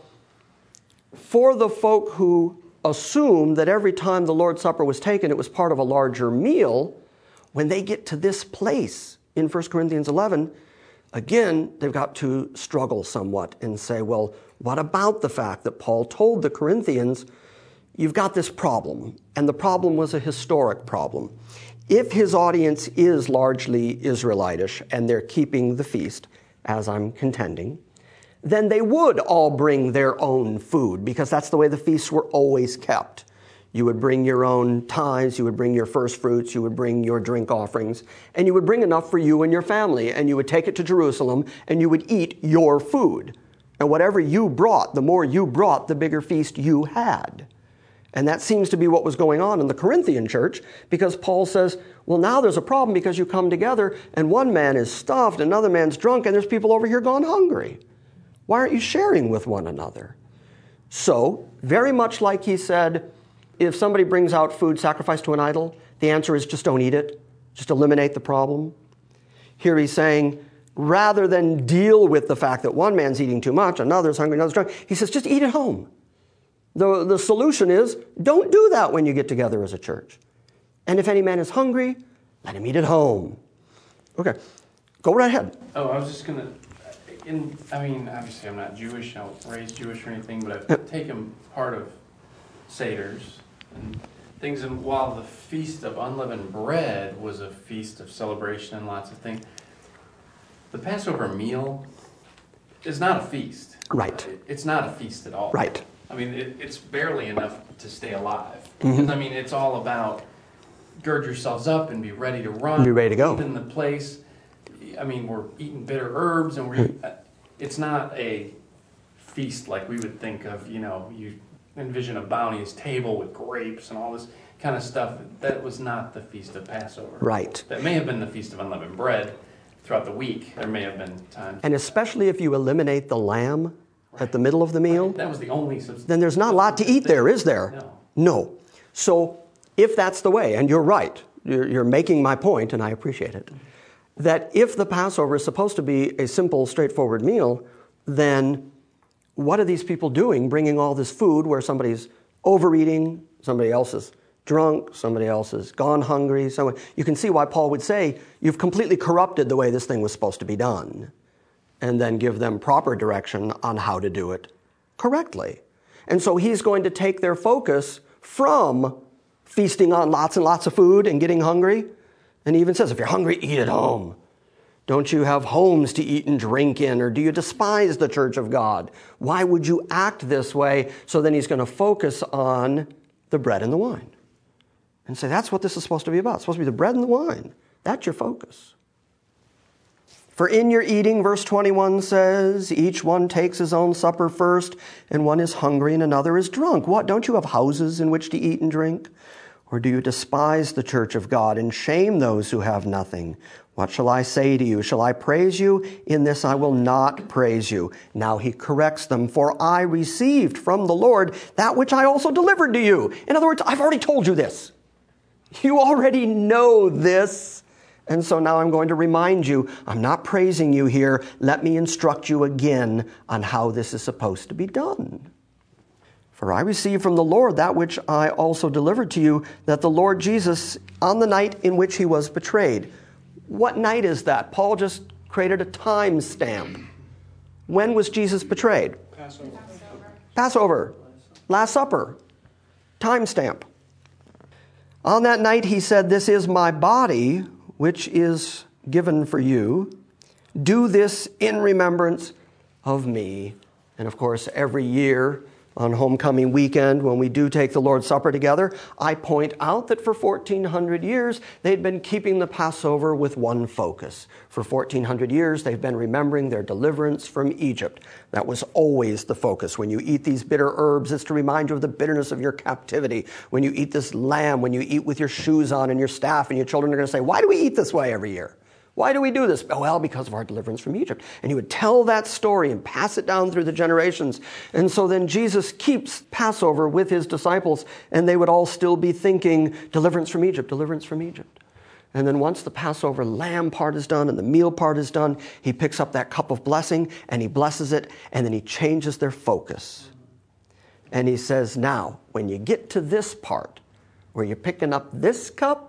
for the folk who assumed that every time the Lord's Supper was taken, it was part of a larger meal, when they get to this place in 1 Corinthians 11, again, they've got to struggle somewhat and say, well, what about the fact that Paul told the Corinthians, you've got this problem, and the problem was a historic problem. If his audience is largely Israelitish and they're keeping the feast, as I'm contending, then they would all bring their own food, because that's the way the feasts were always kept. You would bring your own tithes, you would bring your first fruits, you would bring your drink offerings, and you would bring enough for you and your family, and you would take it to Jerusalem, and you would eat your food. And whatever you brought, the more you brought, the bigger feast you had. And that seems to be what was going on in the Corinthian church, because Paul says, well, now there's a problem because you come together, and one man is stuffed, another man's drunk, and there's people over here gone hungry. Why aren't you sharing with one another? So, very much like he said, if somebody brings out food sacrificed to an idol, the answer is just don't eat it. Just eliminate the problem. Here he's saying, rather than deal with the fact that one man's eating too much, another's hungry, another's drunk, he says, just eat at home. The solution is, don't do that when you get together as a church. And if any man is hungry, let him eat at home. Okay, go right ahead. Oh, I was just going to, obviously I'm not Jewish, I was raised Jewish or anything, but I've taken part of Seders and things, and while the Feast of Unleavened Bread was a feast of celebration and lots of things, the Passover meal is not a feast. Right. It's not a feast at all. Right. I mean, it's barely enough to stay alive. Mm-hmm. Because, I mean, it's all about gird yourselves up and be ready to run. Be ready to go. In the place. I mean, we're eating bitter herbs, and it's not a feast like we would think of. You know, you envision a bounteous table with grapes and all this kind of stuff. That was not the Feast of Passover. Right. That may have been the Feast of Unleavened Bread throughout the week. There may have been times. And especially if you eliminate the lamb at the middle of the meal, That was the only substance. then there's not a lot to eat there, is there? No. So if that's the way, and you're right, you're making my point, and I appreciate it, that if the Passover is supposed to be a simple, straightforward meal, then what are these people doing, bringing all this food where somebody's overeating, somebody else is drunk, somebody else has gone hungry. You can see why Paul would say, you've completely corrupted the way this thing was supposed to be done, and then give them proper direction on how to do it correctly. And so he's going to take their focus from feasting on lots and lots of food and getting hungry. And he even says, if you're hungry, eat at home. Don't you have homes to eat and drink in? Or do you despise the church of God? Why would you act this way? So then he's going to focus on the bread and the wine. And say, that's what this is supposed to be about. It's supposed to be the bread and the wine. That's your focus. For in your eating, verse 21 says, each one takes his own supper first, and one is hungry and another is drunk. What, don't you have houses in which to eat and drink? Or do you despise the church of God and shame those who have nothing? What shall I say to you? Shall I praise you? In this I will not praise you. Now he corrects them, for I received from the Lord that which I also delivered to you. In other words, I've already told you this. You already know this. And so now I'm going to remind you, I'm not praising you here. Let me instruct you again on how this is supposed to be done. For I received from the Lord that which I also delivered to you, that the Lord Jesus, on the night in which he was betrayed. What night is that? Paul just created a time stamp. When was Jesus betrayed? Passover. Last Supper. Time stamp. On that night he said, this is my body, which is given for you. Do this in remembrance of me. And of course, every year on homecoming weekend, when we do take the Lord's Supper together, I point out that for 1,400 years, they'd been keeping the Passover with one focus. For 1,400 years, they've been remembering their deliverance from Egypt. That was always the focus. When you eat these bitter herbs, it's to remind you of the bitterness of your captivity. When you eat this lamb, when you eat with your shoes on and your staff, and your children are going to say, why do we eat this way every year? Why do we do this? Oh, well, because of our deliverance from Egypt. And he would tell that story and pass it down through the generations. And so then Jesus keeps Passover with his disciples, and they would all still be thinking, deliverance from Egypt, deliverance from Egypt. And then once the Passover lamb part is done and the meal part is done, he picks up that cup of blessing and he blesses it, and then he changes their focus. And he says, now, when you get to this part, where you're picking up this cup,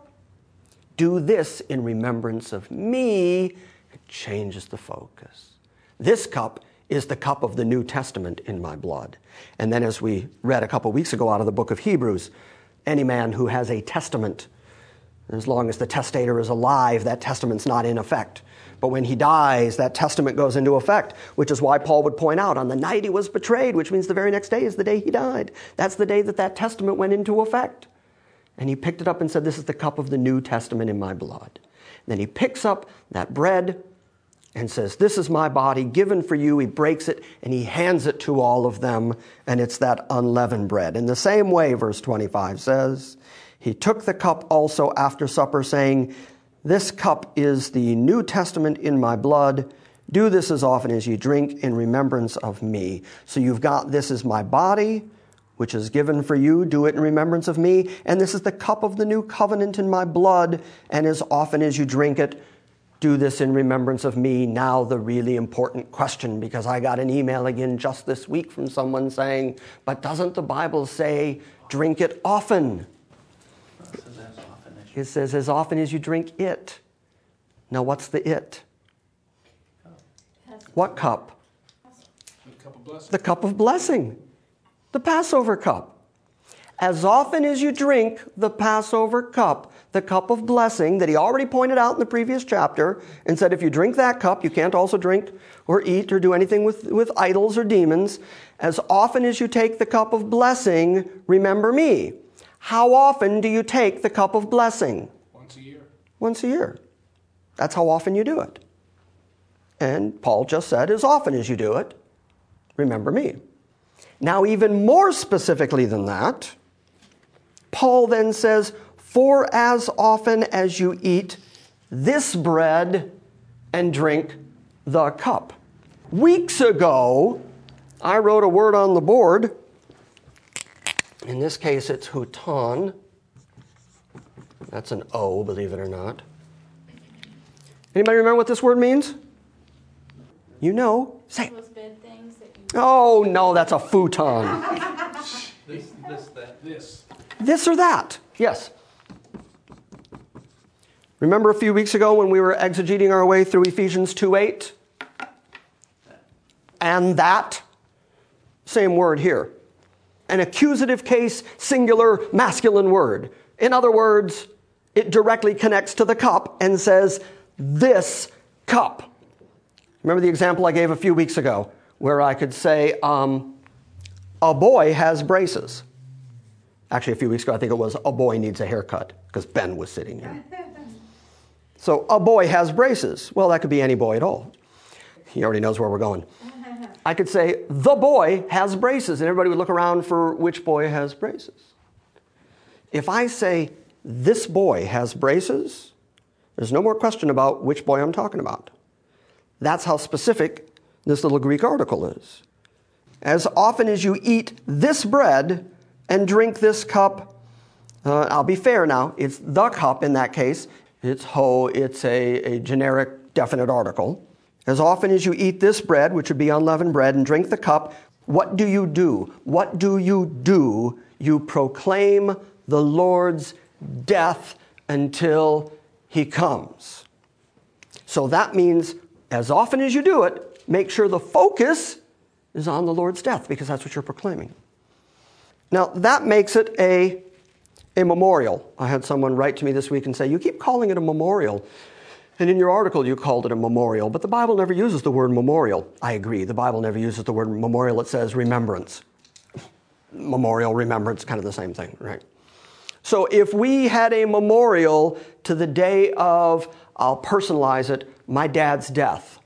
do this in remembrance of me. It changes the focus. This cup is the cup of the New Testament in my blood. And then as we read a couple weeks ago out of the book of Hebrews, any man who has a testament, as long as the testator is alive, that testament's not in effect. But when he dies, that testament goes into effect, which is why Paul would point out on the night he was betrayed, which means the very next day is the day he died. That's the day that testament went into effect. And he picked it up and said, this is the cup of the New Testament in my blood. And then he picks up that bread and says, this is my body given for you. He breaks it and he hands it to all of them. And it's that unleavened bread. In the same way, verse 25 says, he took the cup also after supper, saying, this cup is the New Testament in my blood. Do this as often as you drink in remembrance of me. So you've got, this is my body, which is given for you. Do it in remembrance of me. And this is the cup of the new covenant in my blood. And as often as you drink it, do this in remembrance of me. Now the really important question, because I got an email again just this week from someone saying, but doesn't the Bible say drink it often? It says as often as you drink it. Now what's the it? What cup? The cup of blessing. The Passover cup. As often as you drink the Passover cup, the cup of blessing that he already pointed out in the previous chapter and said, if you drink that cup, you can't also drink or eat or do anything with idols or demons. As often as you take the cup of blessing, remember me. How often do you take the cup of blessing? Once a year. Once a year. That's how often you do it. And Paul just said, as often as you do it, remember me. Now, even more specifically than that, Paul then says, for as often as you eat this bread and drink the cup. Weeks ago, I wrote a word on the board. In this case, it's huton. That's an O, believe it or not. Anybody remember what this word means? You know. Say it. Those bed things that you... Oh, no, that's a futon. This. This or that. Yes. Remember a few weeks ago when we were exegeting our way through Ephesians 2:8? And that. Same word here. An accusative case, singular, masculine word. In other words, it directly connects to the cup and says, this cup. Remember the example I gave a few weeks ago where I could say, a boy has braces. Actually, a few weeks ago, I think it was a boy needs a haircut because Ben was sitting here. So a boy has braces. Well, that could be any boy at all. He already knows where we're going. I could say, the boy has braces, and everybody would look around for which boy has braces. If I say, this boy has braces, there's no more question about which boy I'm talking about. That's how specific this little Greek article is. As often as you eat this bread and drink this cup, I'll be fair now, it's the cup in that case. It's a generic definite article. As often as you eat this bread, which would be unleavened bread, and drink the cup, what do you do? What do you do? You proclaim the Lord's death until he comes. So that means as often as you do it, make sure the focus is on the Lord's death, because that's what you're proclaiming. Now, that makes it a memorial. I had someone write to me this week and say, you keep calling it a memorial. And in your article, you called it a memorial, but the Bible never uses the word memorial. I agree. The Bible never uses the word memorial. It says remembrance. Memorial, remembrance, kind of the same thing, right? So if we had a memorial to the day of, I'll personalize it, my dad's death,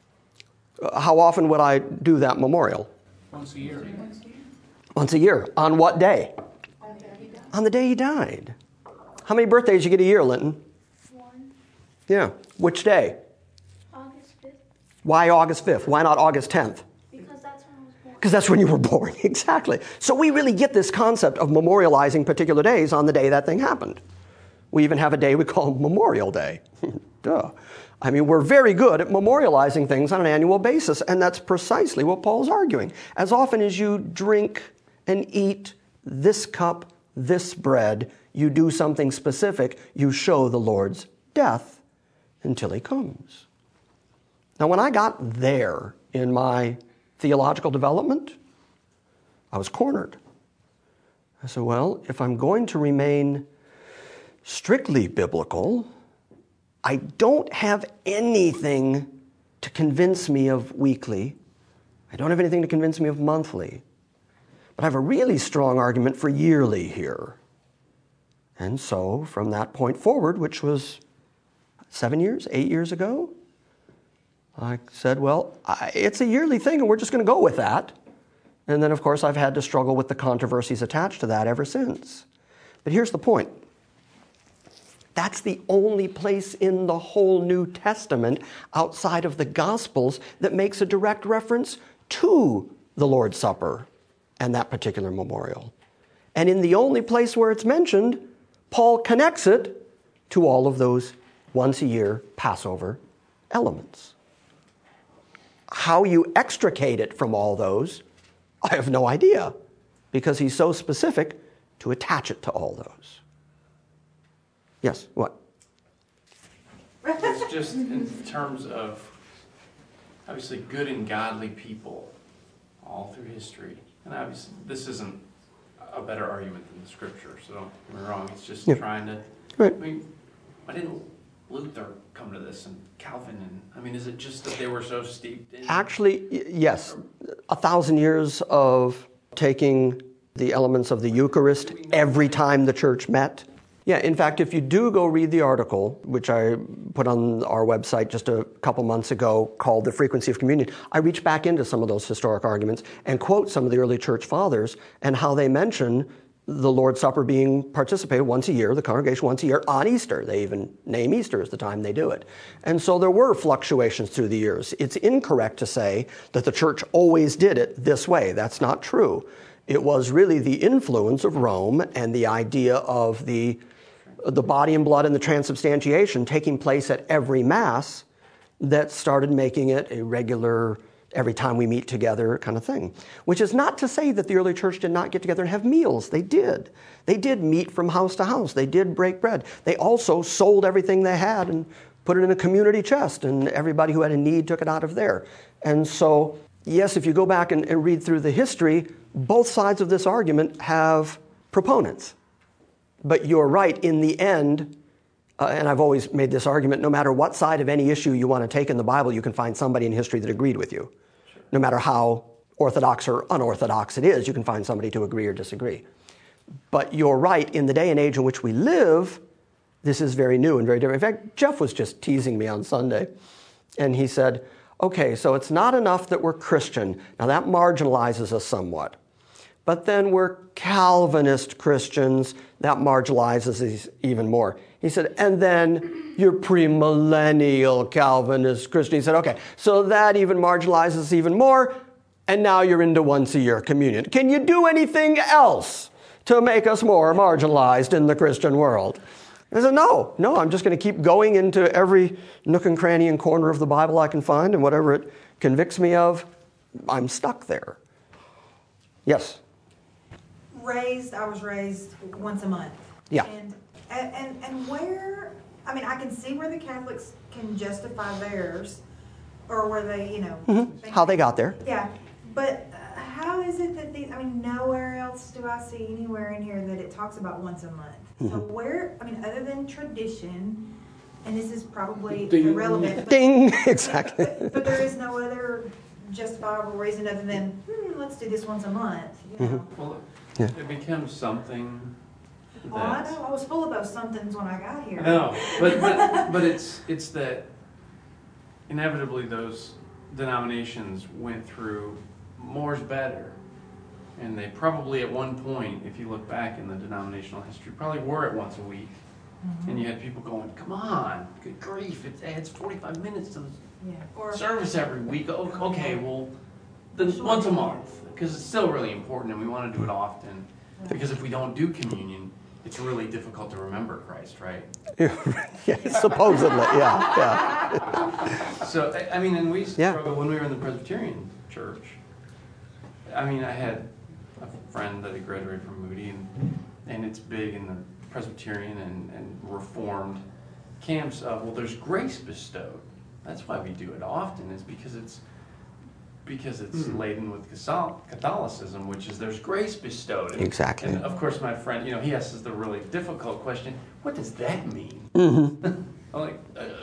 how often would I do that memorial? Once a year. Once a year. On what day? On the day he died. How many birthdays you get a year, Linton? Yeah. Which day? August 5th, Why August 5th? Why not August 10th? because that's when I was born. Because that's when you were born. Exactly. So we really get this concept of memorializing particular days on the day that thing happened. We even have a day we call Memorial Day. Duh. I mean, we're very good at memorializing things on an annual basis, and that's precisely what Paul's arguing. As often as you drink and eat this cup, this bread, you do something specific. You show the Lord's death until he comes. Now, when I got there in my theological development, I was cornered. I said, well, if I'm going to remain strictly biblical, I don't have anything to convince me of weekly. I don't have anything to convince me of monthly. But I have a really strong argument for yearly here. And so, from that point forward, which was 8 years ago, I said, well, it's a yearly thing, and we're just going to go with that. And then, of course, I've had to struggle with the controversies attached to that ever since. But here's the point. That's the only place in the whole New Testament outside of the Gospels that makes a direct reference to the Lord's Supper and that particular memorial. And in the only place where it's mentioned, Paul connects it to all of those once-a-year Passover elements. How you extricate it from all those, I have no idea, because he's so specific to attach it to all those. Yes, what? It's just in terms of, obviously, good and godly people all through history. And obviously, this isn't a better argument than the Scripture, so don't get me wrong. It's just trying to Right. I mean, why didn't Luther come to this and Calvin? And I mean, is it just that they were so steeped in? Actually, yes. 1,000 years of taking the elements of the Eucharist every time the church met. Yeah, in fact, if you do go read the article, which I put on our website just a couple months ago called The Frequency of Communion, I reach back into some of those historic arguments and quote some of the early church fathers and how they mention the Lord's Supper being participated once a year, the congregation once a year, on Easter. They even name Easter as the time they do it. And so there were fluctuations through the years. It's incorrect to say that the church always did it this way. That's not true. It was really the influence of Rome and the idea of the body and blood and the transubstantiation taking place at every Mass that started making it a regular, every time we meet together kind of thing. Which is not to say that the early church did not get together and have meals. They did. They did meet from house to house. They did break bread. They also sold everything they had and put it in a community chest, and everybody who had a need took it out of there. And so, yes, if you go back and read through the history, both sides of this argument have proponents. But you're right, in the end, and I've always made this argument, no matter what side of any issue you want to take in the Bible, you can find somebody in history that agreed with you. Sure. No matter how orthodox or unorthodox it is, you can find somebody to agree or disagree. But you're right, in the day and age in which we live, this is very new and very different. In fact, Jeff was just teasing me on Sunday, and he said, okay, so it's not enough that we're Christian. Now that marginalizes us somewhat. But then we're Calvinist Christians. That marginalizes us even more. He said, and then you're premillennial Calvinist Christian. He said, okay, so that even marginalizes us even more, and now you're into once-a-year communion. Can you do anything else to make us more marginalized in the Christian world? I said, no, I'm just going to keep going into every nook and cranny and corner of the Bible I can find, and whatever it convicts me of, I'm stuck there. Yes? I was raised once a month. Yeah. And where, I mean, I can see where the Catholics can justify theirs, or where they, How they got there. Yeah. But how is it that nowhere else do I see anywhere in here that it talks about once a month. So where, other than tradition, and this is probably irrelevant. But, Ding! Exactly. But there is no other justifiable reason other than, let's do this once a month. Well, it becomes something. I know. I was full of those somethings when I got here. No, but it's that inevitably those denominations went through more's better, and they probably at one point, if you look back in the denominational history, probably were at once a week, and you had people going, "Come on, good grief! It adds 45 minutes to the service every week." Oh, okay, well, then once a month, because it's still really important, and we want to do it often. Because if we don't do communion, it's really difficult to remember Christ, right? Yeah, supposedly, yeah. So, and we struggled when we were in the Presbyterian church. I had a friend that had graduated from Moody, and it's big in the Presbyterian and Reformed camps of, well, there's grace bestowed. That's why we do it often, is because it's laden with Catholicism, which is there's grace bestowed. Exactly. And of course, my friend, he asks the really difficult question: what does that mean? I'm like,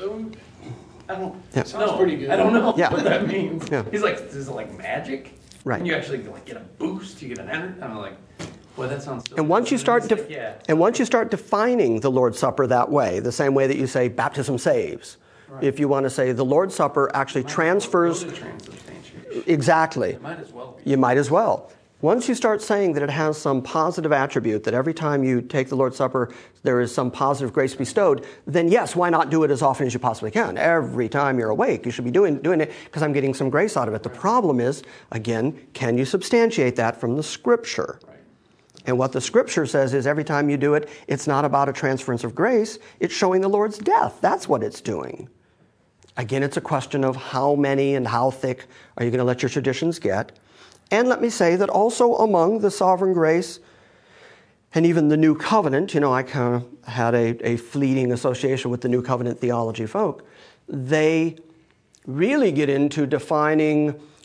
I don't. Yeah. Sounds pretty good. I don't know Yeah. what that means. Yeah. He's like, is it like magic? Right. And you actually get a boost, you get an energy. I'm like, well, that sounds. And once you start once you start defining the Lord's Supper that way, the same way that you say baptism saves, right. If you want to say the Lord's Supper actually transfers. Exactly. It might as well be. You might as well. Once you start saying that it has some positive attribute, that every time you take the Lord's Supper, there is some positive grace bestowed, then yes, why not do it as often as you possibly can? Every time you're awake, you should be doing it because I'm getting some grace out of it. The problem is, again, can you substantiate that from the Scripture? Right. And what the Scripture says is every time you do it, it's not about a transference of grace, it's showing the Lord's death. That's what it's doing. Again, it's a question of how many and how thick are you going to let your traditions get. And let me say that also among the sovereign grace and even the New Covenant, I kind of had a fleeting association with the New Covenant theology folk. They really get into defining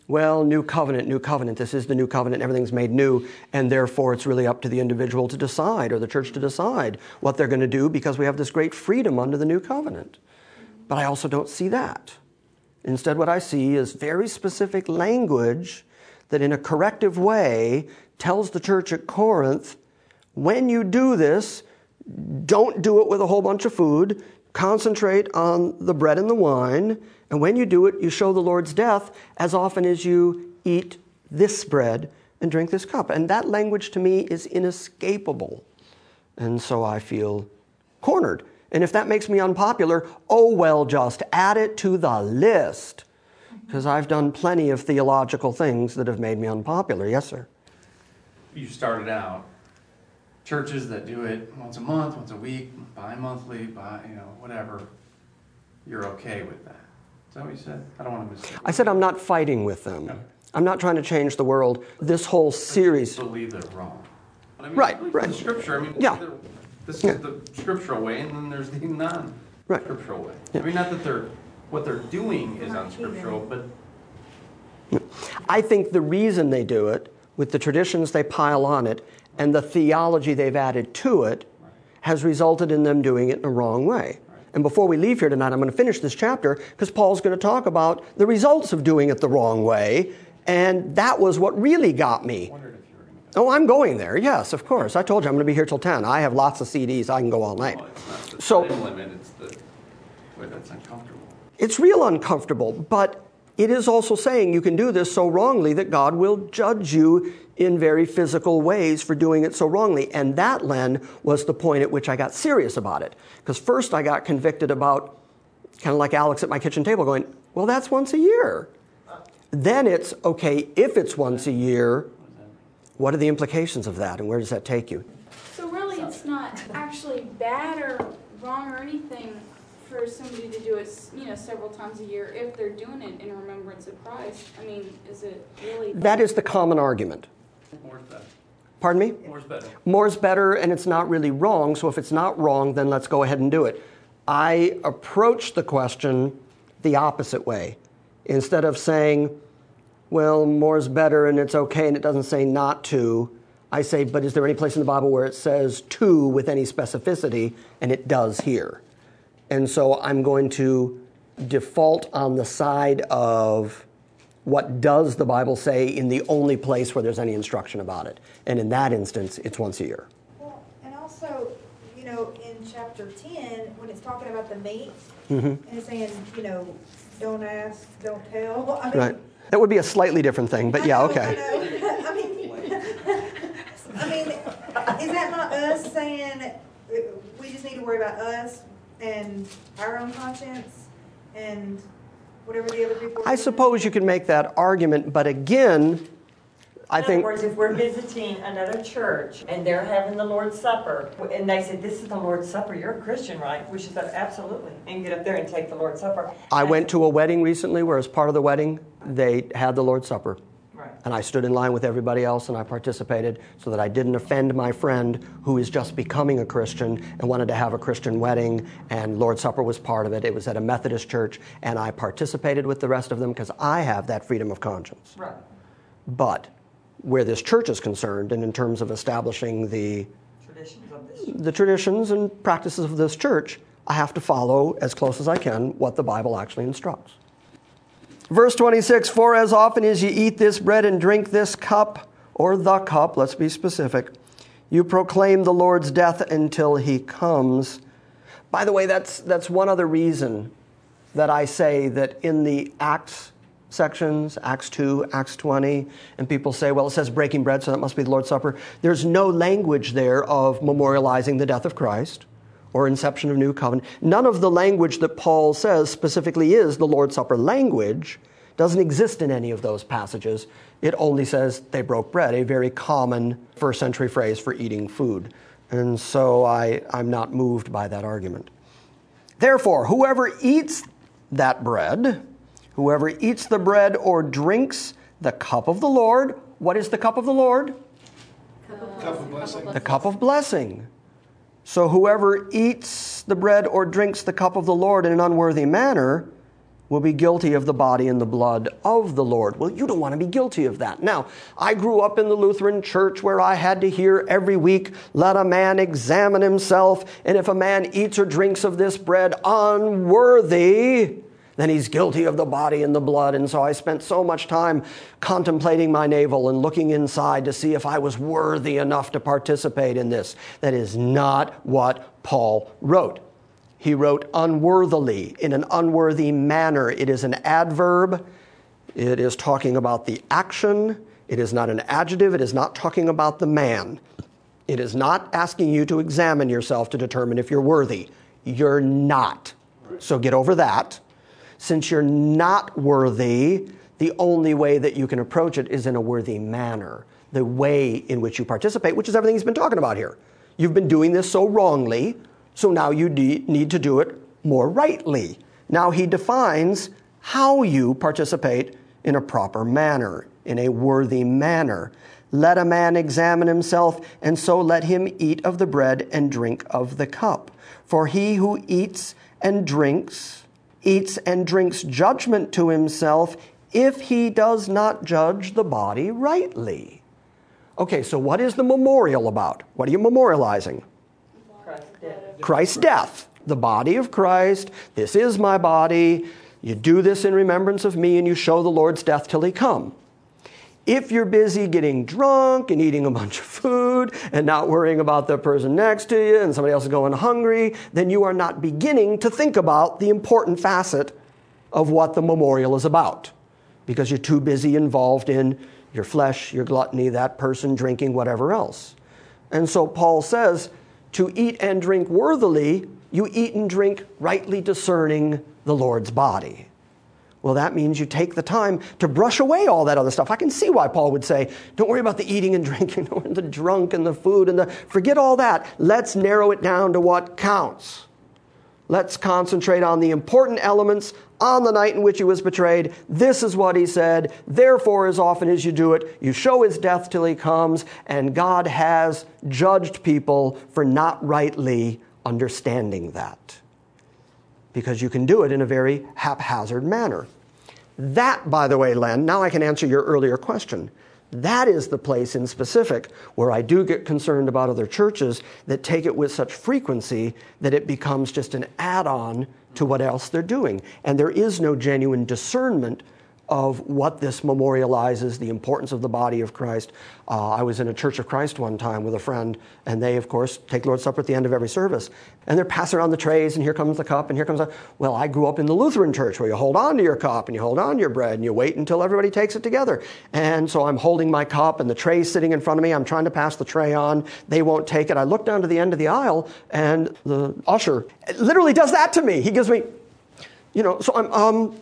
well, new covenant, this is the new covenant, everything's made new, and therefore it's really up to the individual to decide, or the church to decide what they're going to do because we have this great freedom under the new covenant. But I also don't see that. Instead, what I see is very specific language that in a corrective way tells the church at Corinth, when you do this, don't do it with a whole bunch of food. Concentrate on the bread and the wine. And when you do it, you show the Lord's death as often as you eat this bread and drink this cup. And that language to me is inescapable. And so I feel cornered. And if that makes me unpopular, oh well, just add it to the list. Because I've done plenty of theological things that have made me unpopular. Yes, sir? You started out, churches that do it once a month, once a week, bi-monthly, whatever, you're okay with that. Is that what you said? I don't want to mistake. I said I'm not fighting with them. Okay. I'm not trying to change the world. This whole series... I believe they're wrong. But I mean, right. The Scripture, yeah. This is the scriptural way, and then there's the non-scriptural way. Yeah. I mean, not that what they're doing is unscriptural, but... I think the reason they do it, with the traditions they pile on it, and the theology they've added to it, has resulted in them doing it in a wrong way. And before we leave here tonight, I'm going to finish this chapter, because Paul's going to talk about the results of doing it the wrong way, and that was what really got me. Oh, I'm going there. Yes, of course. I told you I'm going to be here till 10. I have lots of CDs. I can go all night. Well, it's not the time limit. It's the way that's uncomfortable. It's real uncomfortable, but it is also saying you can do this so wrongly that God will judge you in very physical ways for doing it so wrongly. And that, Len, was the point at which I got serious about it. Because first I got convicted about, kind of like Alex at my kitchen table going, well, that's once a year. Then it's, okay, if it's once a year, what are the implications of that, and where does that take you? So really it's not actually bad or wrong or anything for somebody to do it, several times a year if they're doing it in remembrance of Christ. I mean, is it really... That is the common argument. More's better. Pardon me? More's better. More's better, and it's not really wrong, so if it's not wrong, then let's go ahead and do it. I approach the question the opposite way. Instead of saying, well, more's better and it's okay and it doesn't say not to, I say, but is there any place in the Bible where it says to with any specificity? And it does here. And so I'm going to default on the side of what does the Bible say in the only place where there's any instruction about it. And in that instance, it's once a year. Well, and also, in chapter 10, when it's talking about the meat, and it's saying, don't ask, don't tell. I mean, right. That would be a slightly different thing, but yeah, okay. I mean, is that not us saying we just need to worry about us and our own conscience and whatever the other people are I suppose you can make that argument, but again, I think... In other words, if we're visiting another church and they're having the Lord's Supper, and they say, this is the Lord's Supper, you're a Christian, right? We should say, absolutely, and get up there and take the Lord's Supper. I went to a wedding recently where as part of the wedding, they had the Lord's Supper. Right. And I stood in line with everybody else and I participated so that I didn't offend my friend who is just becoming a Christian and wanted to have a Christian wedding, and Lord's Supper was part of it. It was at a Methodist church, and I participated with the rest of them because I have that freedom of conscience. Right. But where this church is concerned, and in terms of establishing the traditions and practices of this church, I have to follow as close as I can what the Bible actually instructs. Verse 26, for as often as you eat this bread and drink this cup, or the cup, let's be specific, you proclaim the Lord's death until he comes. By the way, that's one other reason that I say that in the Acts sections, Acts 2, Acts 20, and people say, well, it says breaking bread, so that must be the Lord's Supper. There's no language there of memorializing the death of Christ or inception of new covenant. None of the language that Paul says specifically is the Lord's Supper language doesn't exist in any of those passages. It only says they broke bread, a very common first century phrase for eating food. And so I'm not moved by that argument. Therefore, whoever eats that bread, whoever eats the bread or drinks the cup of the Lord, what is the cup of the Lord? Cup of blessing. The cup of blessing. So whoever eats the bread or drinks the cup of the Lord in an unworthy manner will be guilty of the body and the blood of the Lord. Well, you don't want to be guilty of that. Now, I grew up in the Lutheran church where I had to hear every week, let a man examine himself, and if a man eats or drinks of this bread unworthy, then he's guilty of the body and the blood. And so I spent so much time contemplating my navel and looking inside to see if I was worthy enough to participate in this. That is not what Paul wrote. He wrote unworthily, in an unworthy manner. It is an adverb. It is talking about the action. It is not an adjective. It is not talking about the man. It is not asking you to examine yourself to determine if you're worthy. You're not. So get over that. Since you're not worthy, the only way that you can approach it is in a worthy manner. The way in which you participate, which is everything he's been talking about here. You've been doing this so wrongly, so now you need to do it more rightly. Now he defines how you participate in a proper manner, in a worthy manner. Let a man examine himself, and so let him eat of the bread and drink of the cup. For he who eats and drinks judgment to himself if he does not judge the body rightly. Okay, so what is the memorial about? What are you memorializing? Christ's death. The body of Christ. This is my body. You do this in remembrance of me, and you show the Lord's death till he come. If you're busy getting drunk and eating a bunch of food and not worrying about the person next to you and somebody else is going hungry, then you are not beginning to think about the important facet of what the memorial is about, because you're too busy involved in your flesh, your gluttony, that person drinking, whatever else. And so Paul says, to eat and drink worthily, you eat and drink rightly discerning the Lord's body. Well, that means you take the time to brush away all that other stuff. I can see why Paul would say, don't worry about the eating and drinking, and the drunk and the food, forget all that. Let's narrow it down to what counts. Let's concentrate on the important elements on the night in which he was betrayed. This is what he said. Therefore, as often as you do it, you show his death till he comes, and God has judged people for not rightly understanding that, because you can do it in a very haphazard manner. That, by the way, Len, now I can answer your earlier question. That is the place in specific where I do get concerned about other churches that take it with such frequency that it becomes just an add-on to what else they're doing. And there is no genuine discernment of what this memorializes, the importance of the body of Christ. I was in a Church of Christ one time with a friend, and they, of course, take Lord's Supper at the end of every service. And they're passing around the trays, and here comes the cup, and here comes the... Well, I grew up in the Lutheran church where you hold on to your cup, and you hold on to your bread, and you wait until everybody takes it together. And so I'm holding my cup, and the tray's sitting in front of me. I'm trying to pass the tray on. They won't take it. I look down to the end of the aisle, and the usher literally does that to me. He gives me... so I'm,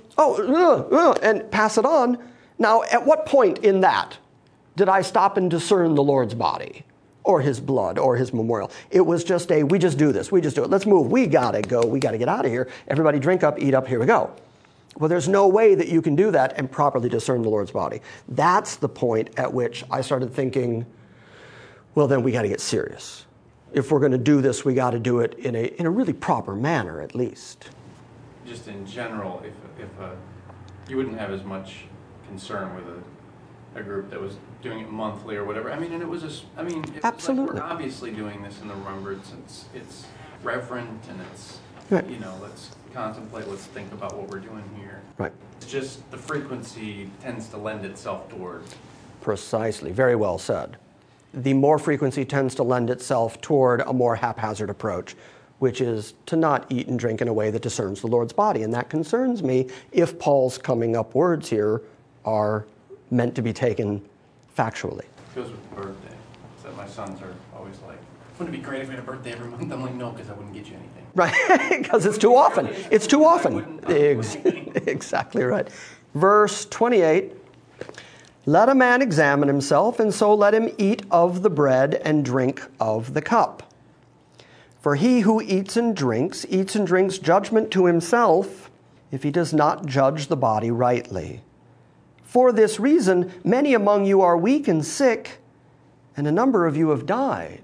and pass it on. Now, at what point in that did I stop and discern the Lord's body or his blood or his memorial? It was just we just do this. We just do it. Let's move. We got to go. We got to get out of here. Everybody drink up, eat up. Here we go. Well, there's no way that you can do that and properly discern the Lord's body. That's the point at which I started thinking, well, then we got to get serious. If we're going to do this, we got to do it in a really proper manner, at least. Just in general, if you wouldn't have as much concern with a group that was doing it monthly or whatever. And it was absolutely. Like we're obviously doing this in the remembrance. It's reverent, and it's right. Let's contemplate. Let's think about what we're doing here. Right. It's just the frequency tends to lend itself toward. Precisely. Very well said. The more frequency tends to lend itself toward a more haphazard approach, which is to not eat and drink in a way that discerns the Lord's body. And that concerns me if Paul's coming up words here are meant to be taken factually. It goes with the birthday. So my sons are always like, wouldn't it be great if we had a birthday every month? I'm like, no, because I wouldn't get you anything. Right, because it's too often. It's too often. Exactly right. Verse 28, let a man examine himself, and so let him eat of the bread and drink of the cup. For he who eats and drinks judgment to himself if he does not judge the body rightly. For this reason, many among you are weak and sick, and a number of you have died.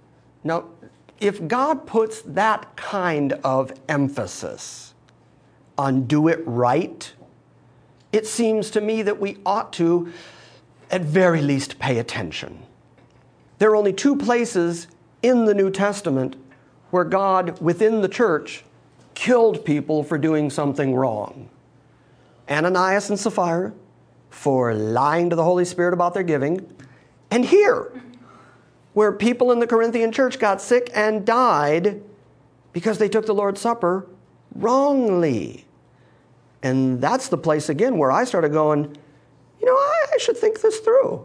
Now, if God puts that kind of emphasis undo it right, it seems to me that we ought to, at very least, pay attention. There are only two places in the New Testament where God, within the church, killed people for doing something wrong. Ananias and Sapphira for lying to the Holy Spirit about their giving, and here, where people in the Corinthian church got sick and died because they took the Lord's Supper wrongly. And that's the place, again, where I started going, I should think this through.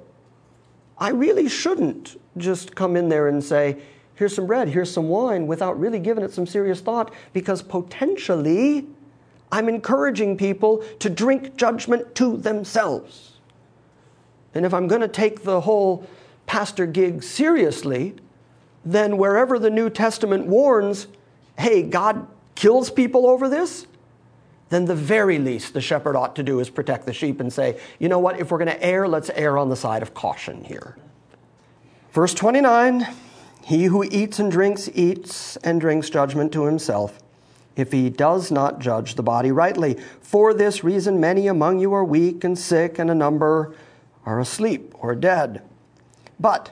I really shouldn't just come in there and say, here's some bread, here's some wine, without really giving it some serious thought, because potentially I'm encouraging people to drink judgment to themselves. And if I'm going to take the whole pastor gig seriously, then wherever the New Testament warns, hey, God kills people over this, then the very least the shepherd ought to do is protect the sheep and say, you know what, if we're going to err, let's err on the side of caution here. Verse 29, he who eats and drinks judgment to himself, if he does not judge the body rightly. For this reason many among you are weak and sick, and a number are asleep or dead. But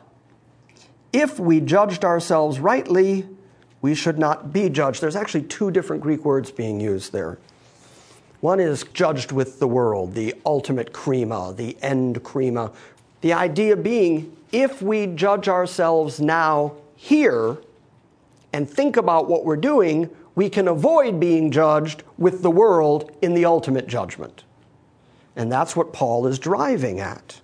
if we judged ourselves rightly, we should not be judged. There's actually two different Greek words being used there. One is judged with the world, the ultimate krima, the end krima. The idea being, if we judge ourselves now here and think about what we're doing, we can avoid being judged with the world in the ultimate judgment. And that's what Paul is driving at.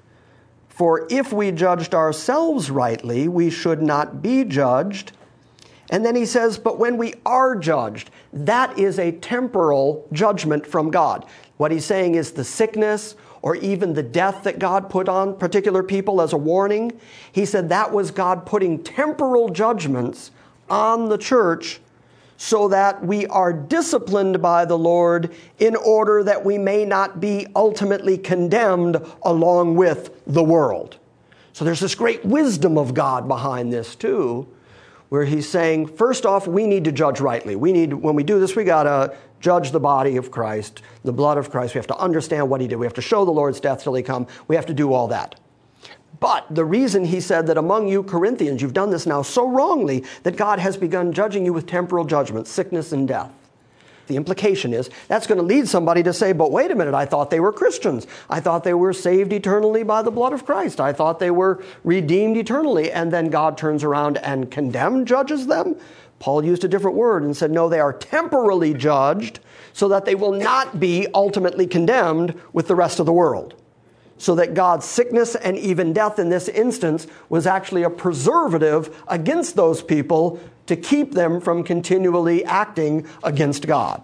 For if we judged ourselves rightly, we should not be judged. And then he says, but when we are judged, that is a temporal judgment from God. What he's saying is the sickness or even the death that God put on particular people as a warning. He said that was God putting temporal judgments on the church so that we are disciplined by the Lord in order that we may not be ultimately condemned along with the world. So there's this great wisdom of God behind this too, where he's saying, first off, we need to judge rightly. When we do this, we got to judge the body of Christ, the blood of Christ. We have to understand what he did. We have to show the Lord's death till he come. We have to do all that. But the reason he said that among you Corinthians, you've done this now so wrongly that God has begun judging you with temporal judgment, sickness and death. The implication is that's going to lead somebody to say, but wait a minute, I thought they were Christians. I thought they were saved eternally by the blood of Christ. I thought they were redeemed eternally. And then God turns around and judges them. Paul used a different word and said, no, they are temporally judged so that they will not be ultimately condemned with the rest of the world. So that God's sickness and even death in this instance was actually a preservative against those people to keep them from continually acting against God.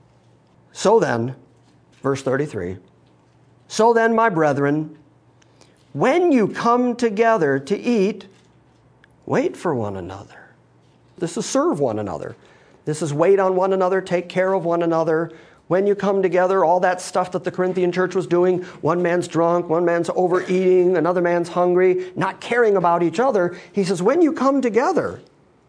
So then, verse 33, so then, my brethren, when you come together to eat, wait for one another. This is serve one another. This is wait on one another, take care of one another. When you come together, all that stuff that the Corinthian church was doing, one man's drunk, one man's overeating, another man's hungry, not caring about each other. He says, when you come together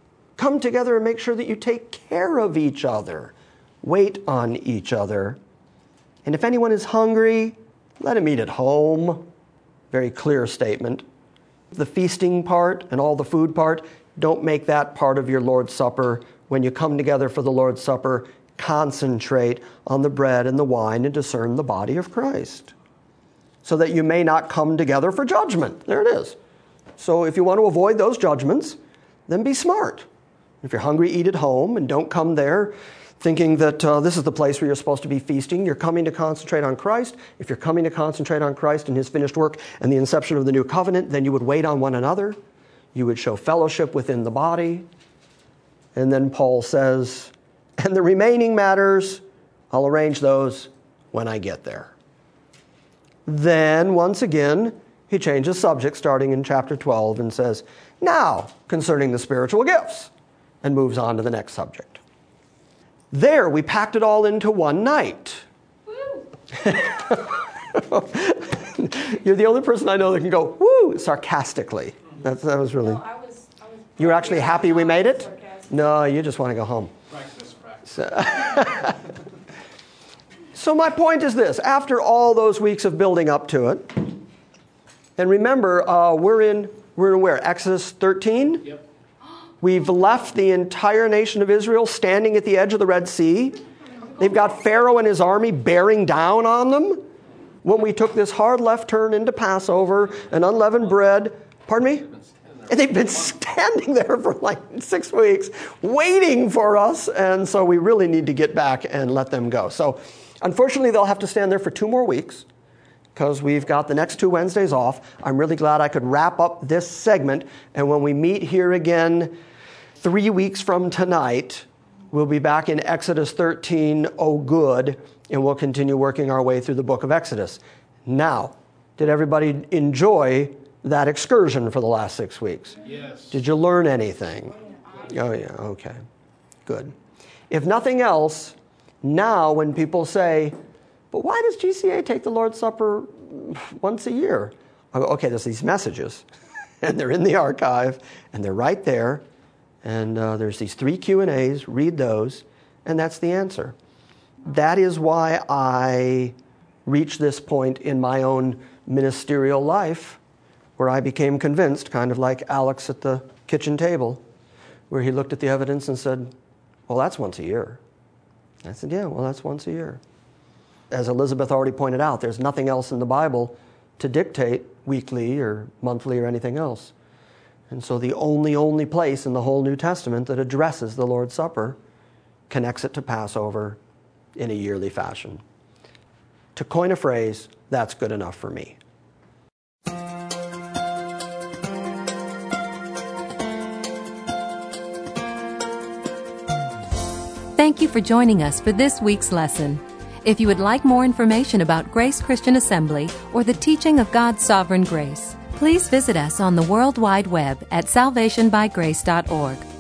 and make sure that you take care of each other. Wait on each other. And if anyone is hungry, let him eat at home. Very clear statement. The feasting part and all the food part, don't make that part of your Lord's Supper. When you come together for the Lord's Supper, concentrate on the bread and the wine and discern the body of Christ, so that you may not come together for judgment. There it is. So if you want to avoid those judgments, then be smart. If you're hungry, eat at home and don't come there thinking that this is the place where you're supposed to be feasting. You're coming to concentrate on Christ. If you're coming to concentrate on Christ and his finished work and the inception of the new covenant, then you would wait on one another. You would show fellowship within the body. And then Paul says, and the remaining matters, I'll arrange those when I get there. Then, once again, he changes subject starting in chapter 12 and says, now, concerning the spiritual gifts, and moves on to the next subject. There, we packed it all into one night. Woo! You're the only person I know that can go, woo, sarcastically. That was really... No, I was You were actually happy we made it? sarcastic. No, you just want to go home. Practice. So, So my point is this. After all those weeks of building up to it, and remember, we're in where? Exodus 13? Yep. We've left the entire nation of Israel standing at the edge of the Red Sea. They've got Pharaoh and his army bearing down on them. When we took this hard left turn into Passover and unleavened bread, pardon me? And they've been standing there for like 6 weeks waiting for us. And so we really need to get back and let them go. So unfortunately, they'll have to stand there for 2 more weeks because we've got the next 2 Wednesdays off. I'm really glad I could wrap up this segment. And when we meet here again 3 weeks from tonight, we'll be back in Exodus 13, oh good, and we'll continue working our way through the book of Exodus. Now, did everybody enjoy that excursion for the last 6 weeks? Yes. Did you learn anything? Oh, yeah, okay. Good. If nothing else, now when people say, but why does GCA take the Lord's Supper once a year? I go, okay, there's these messages, and they're in the archive, and they're right there, and there's these 3 Q&As, read those, and that's the answer. That is why I reached this point in my own ministerial life where I became convinced, kind of like Alex at the kitchen table, where he looked at the evidence and said, well, that's once a year. I said, yeah, well, that's once a year. As Elizabeth already pointed out, there's nothing else in the Bible to dictate weekly or monthly or anything else. And so the only place in the whole New Testament that addresses the Lord's Supper connects it to Passover in a yearly fashion. To coin a phrase, that's good enough for me. Thank you for joining us for this week's lesson. If you would like more information about Grace Christian Assembly or the teaching of God's sovereign grace, please visit us on the World Wide Web at salvationbygrace.org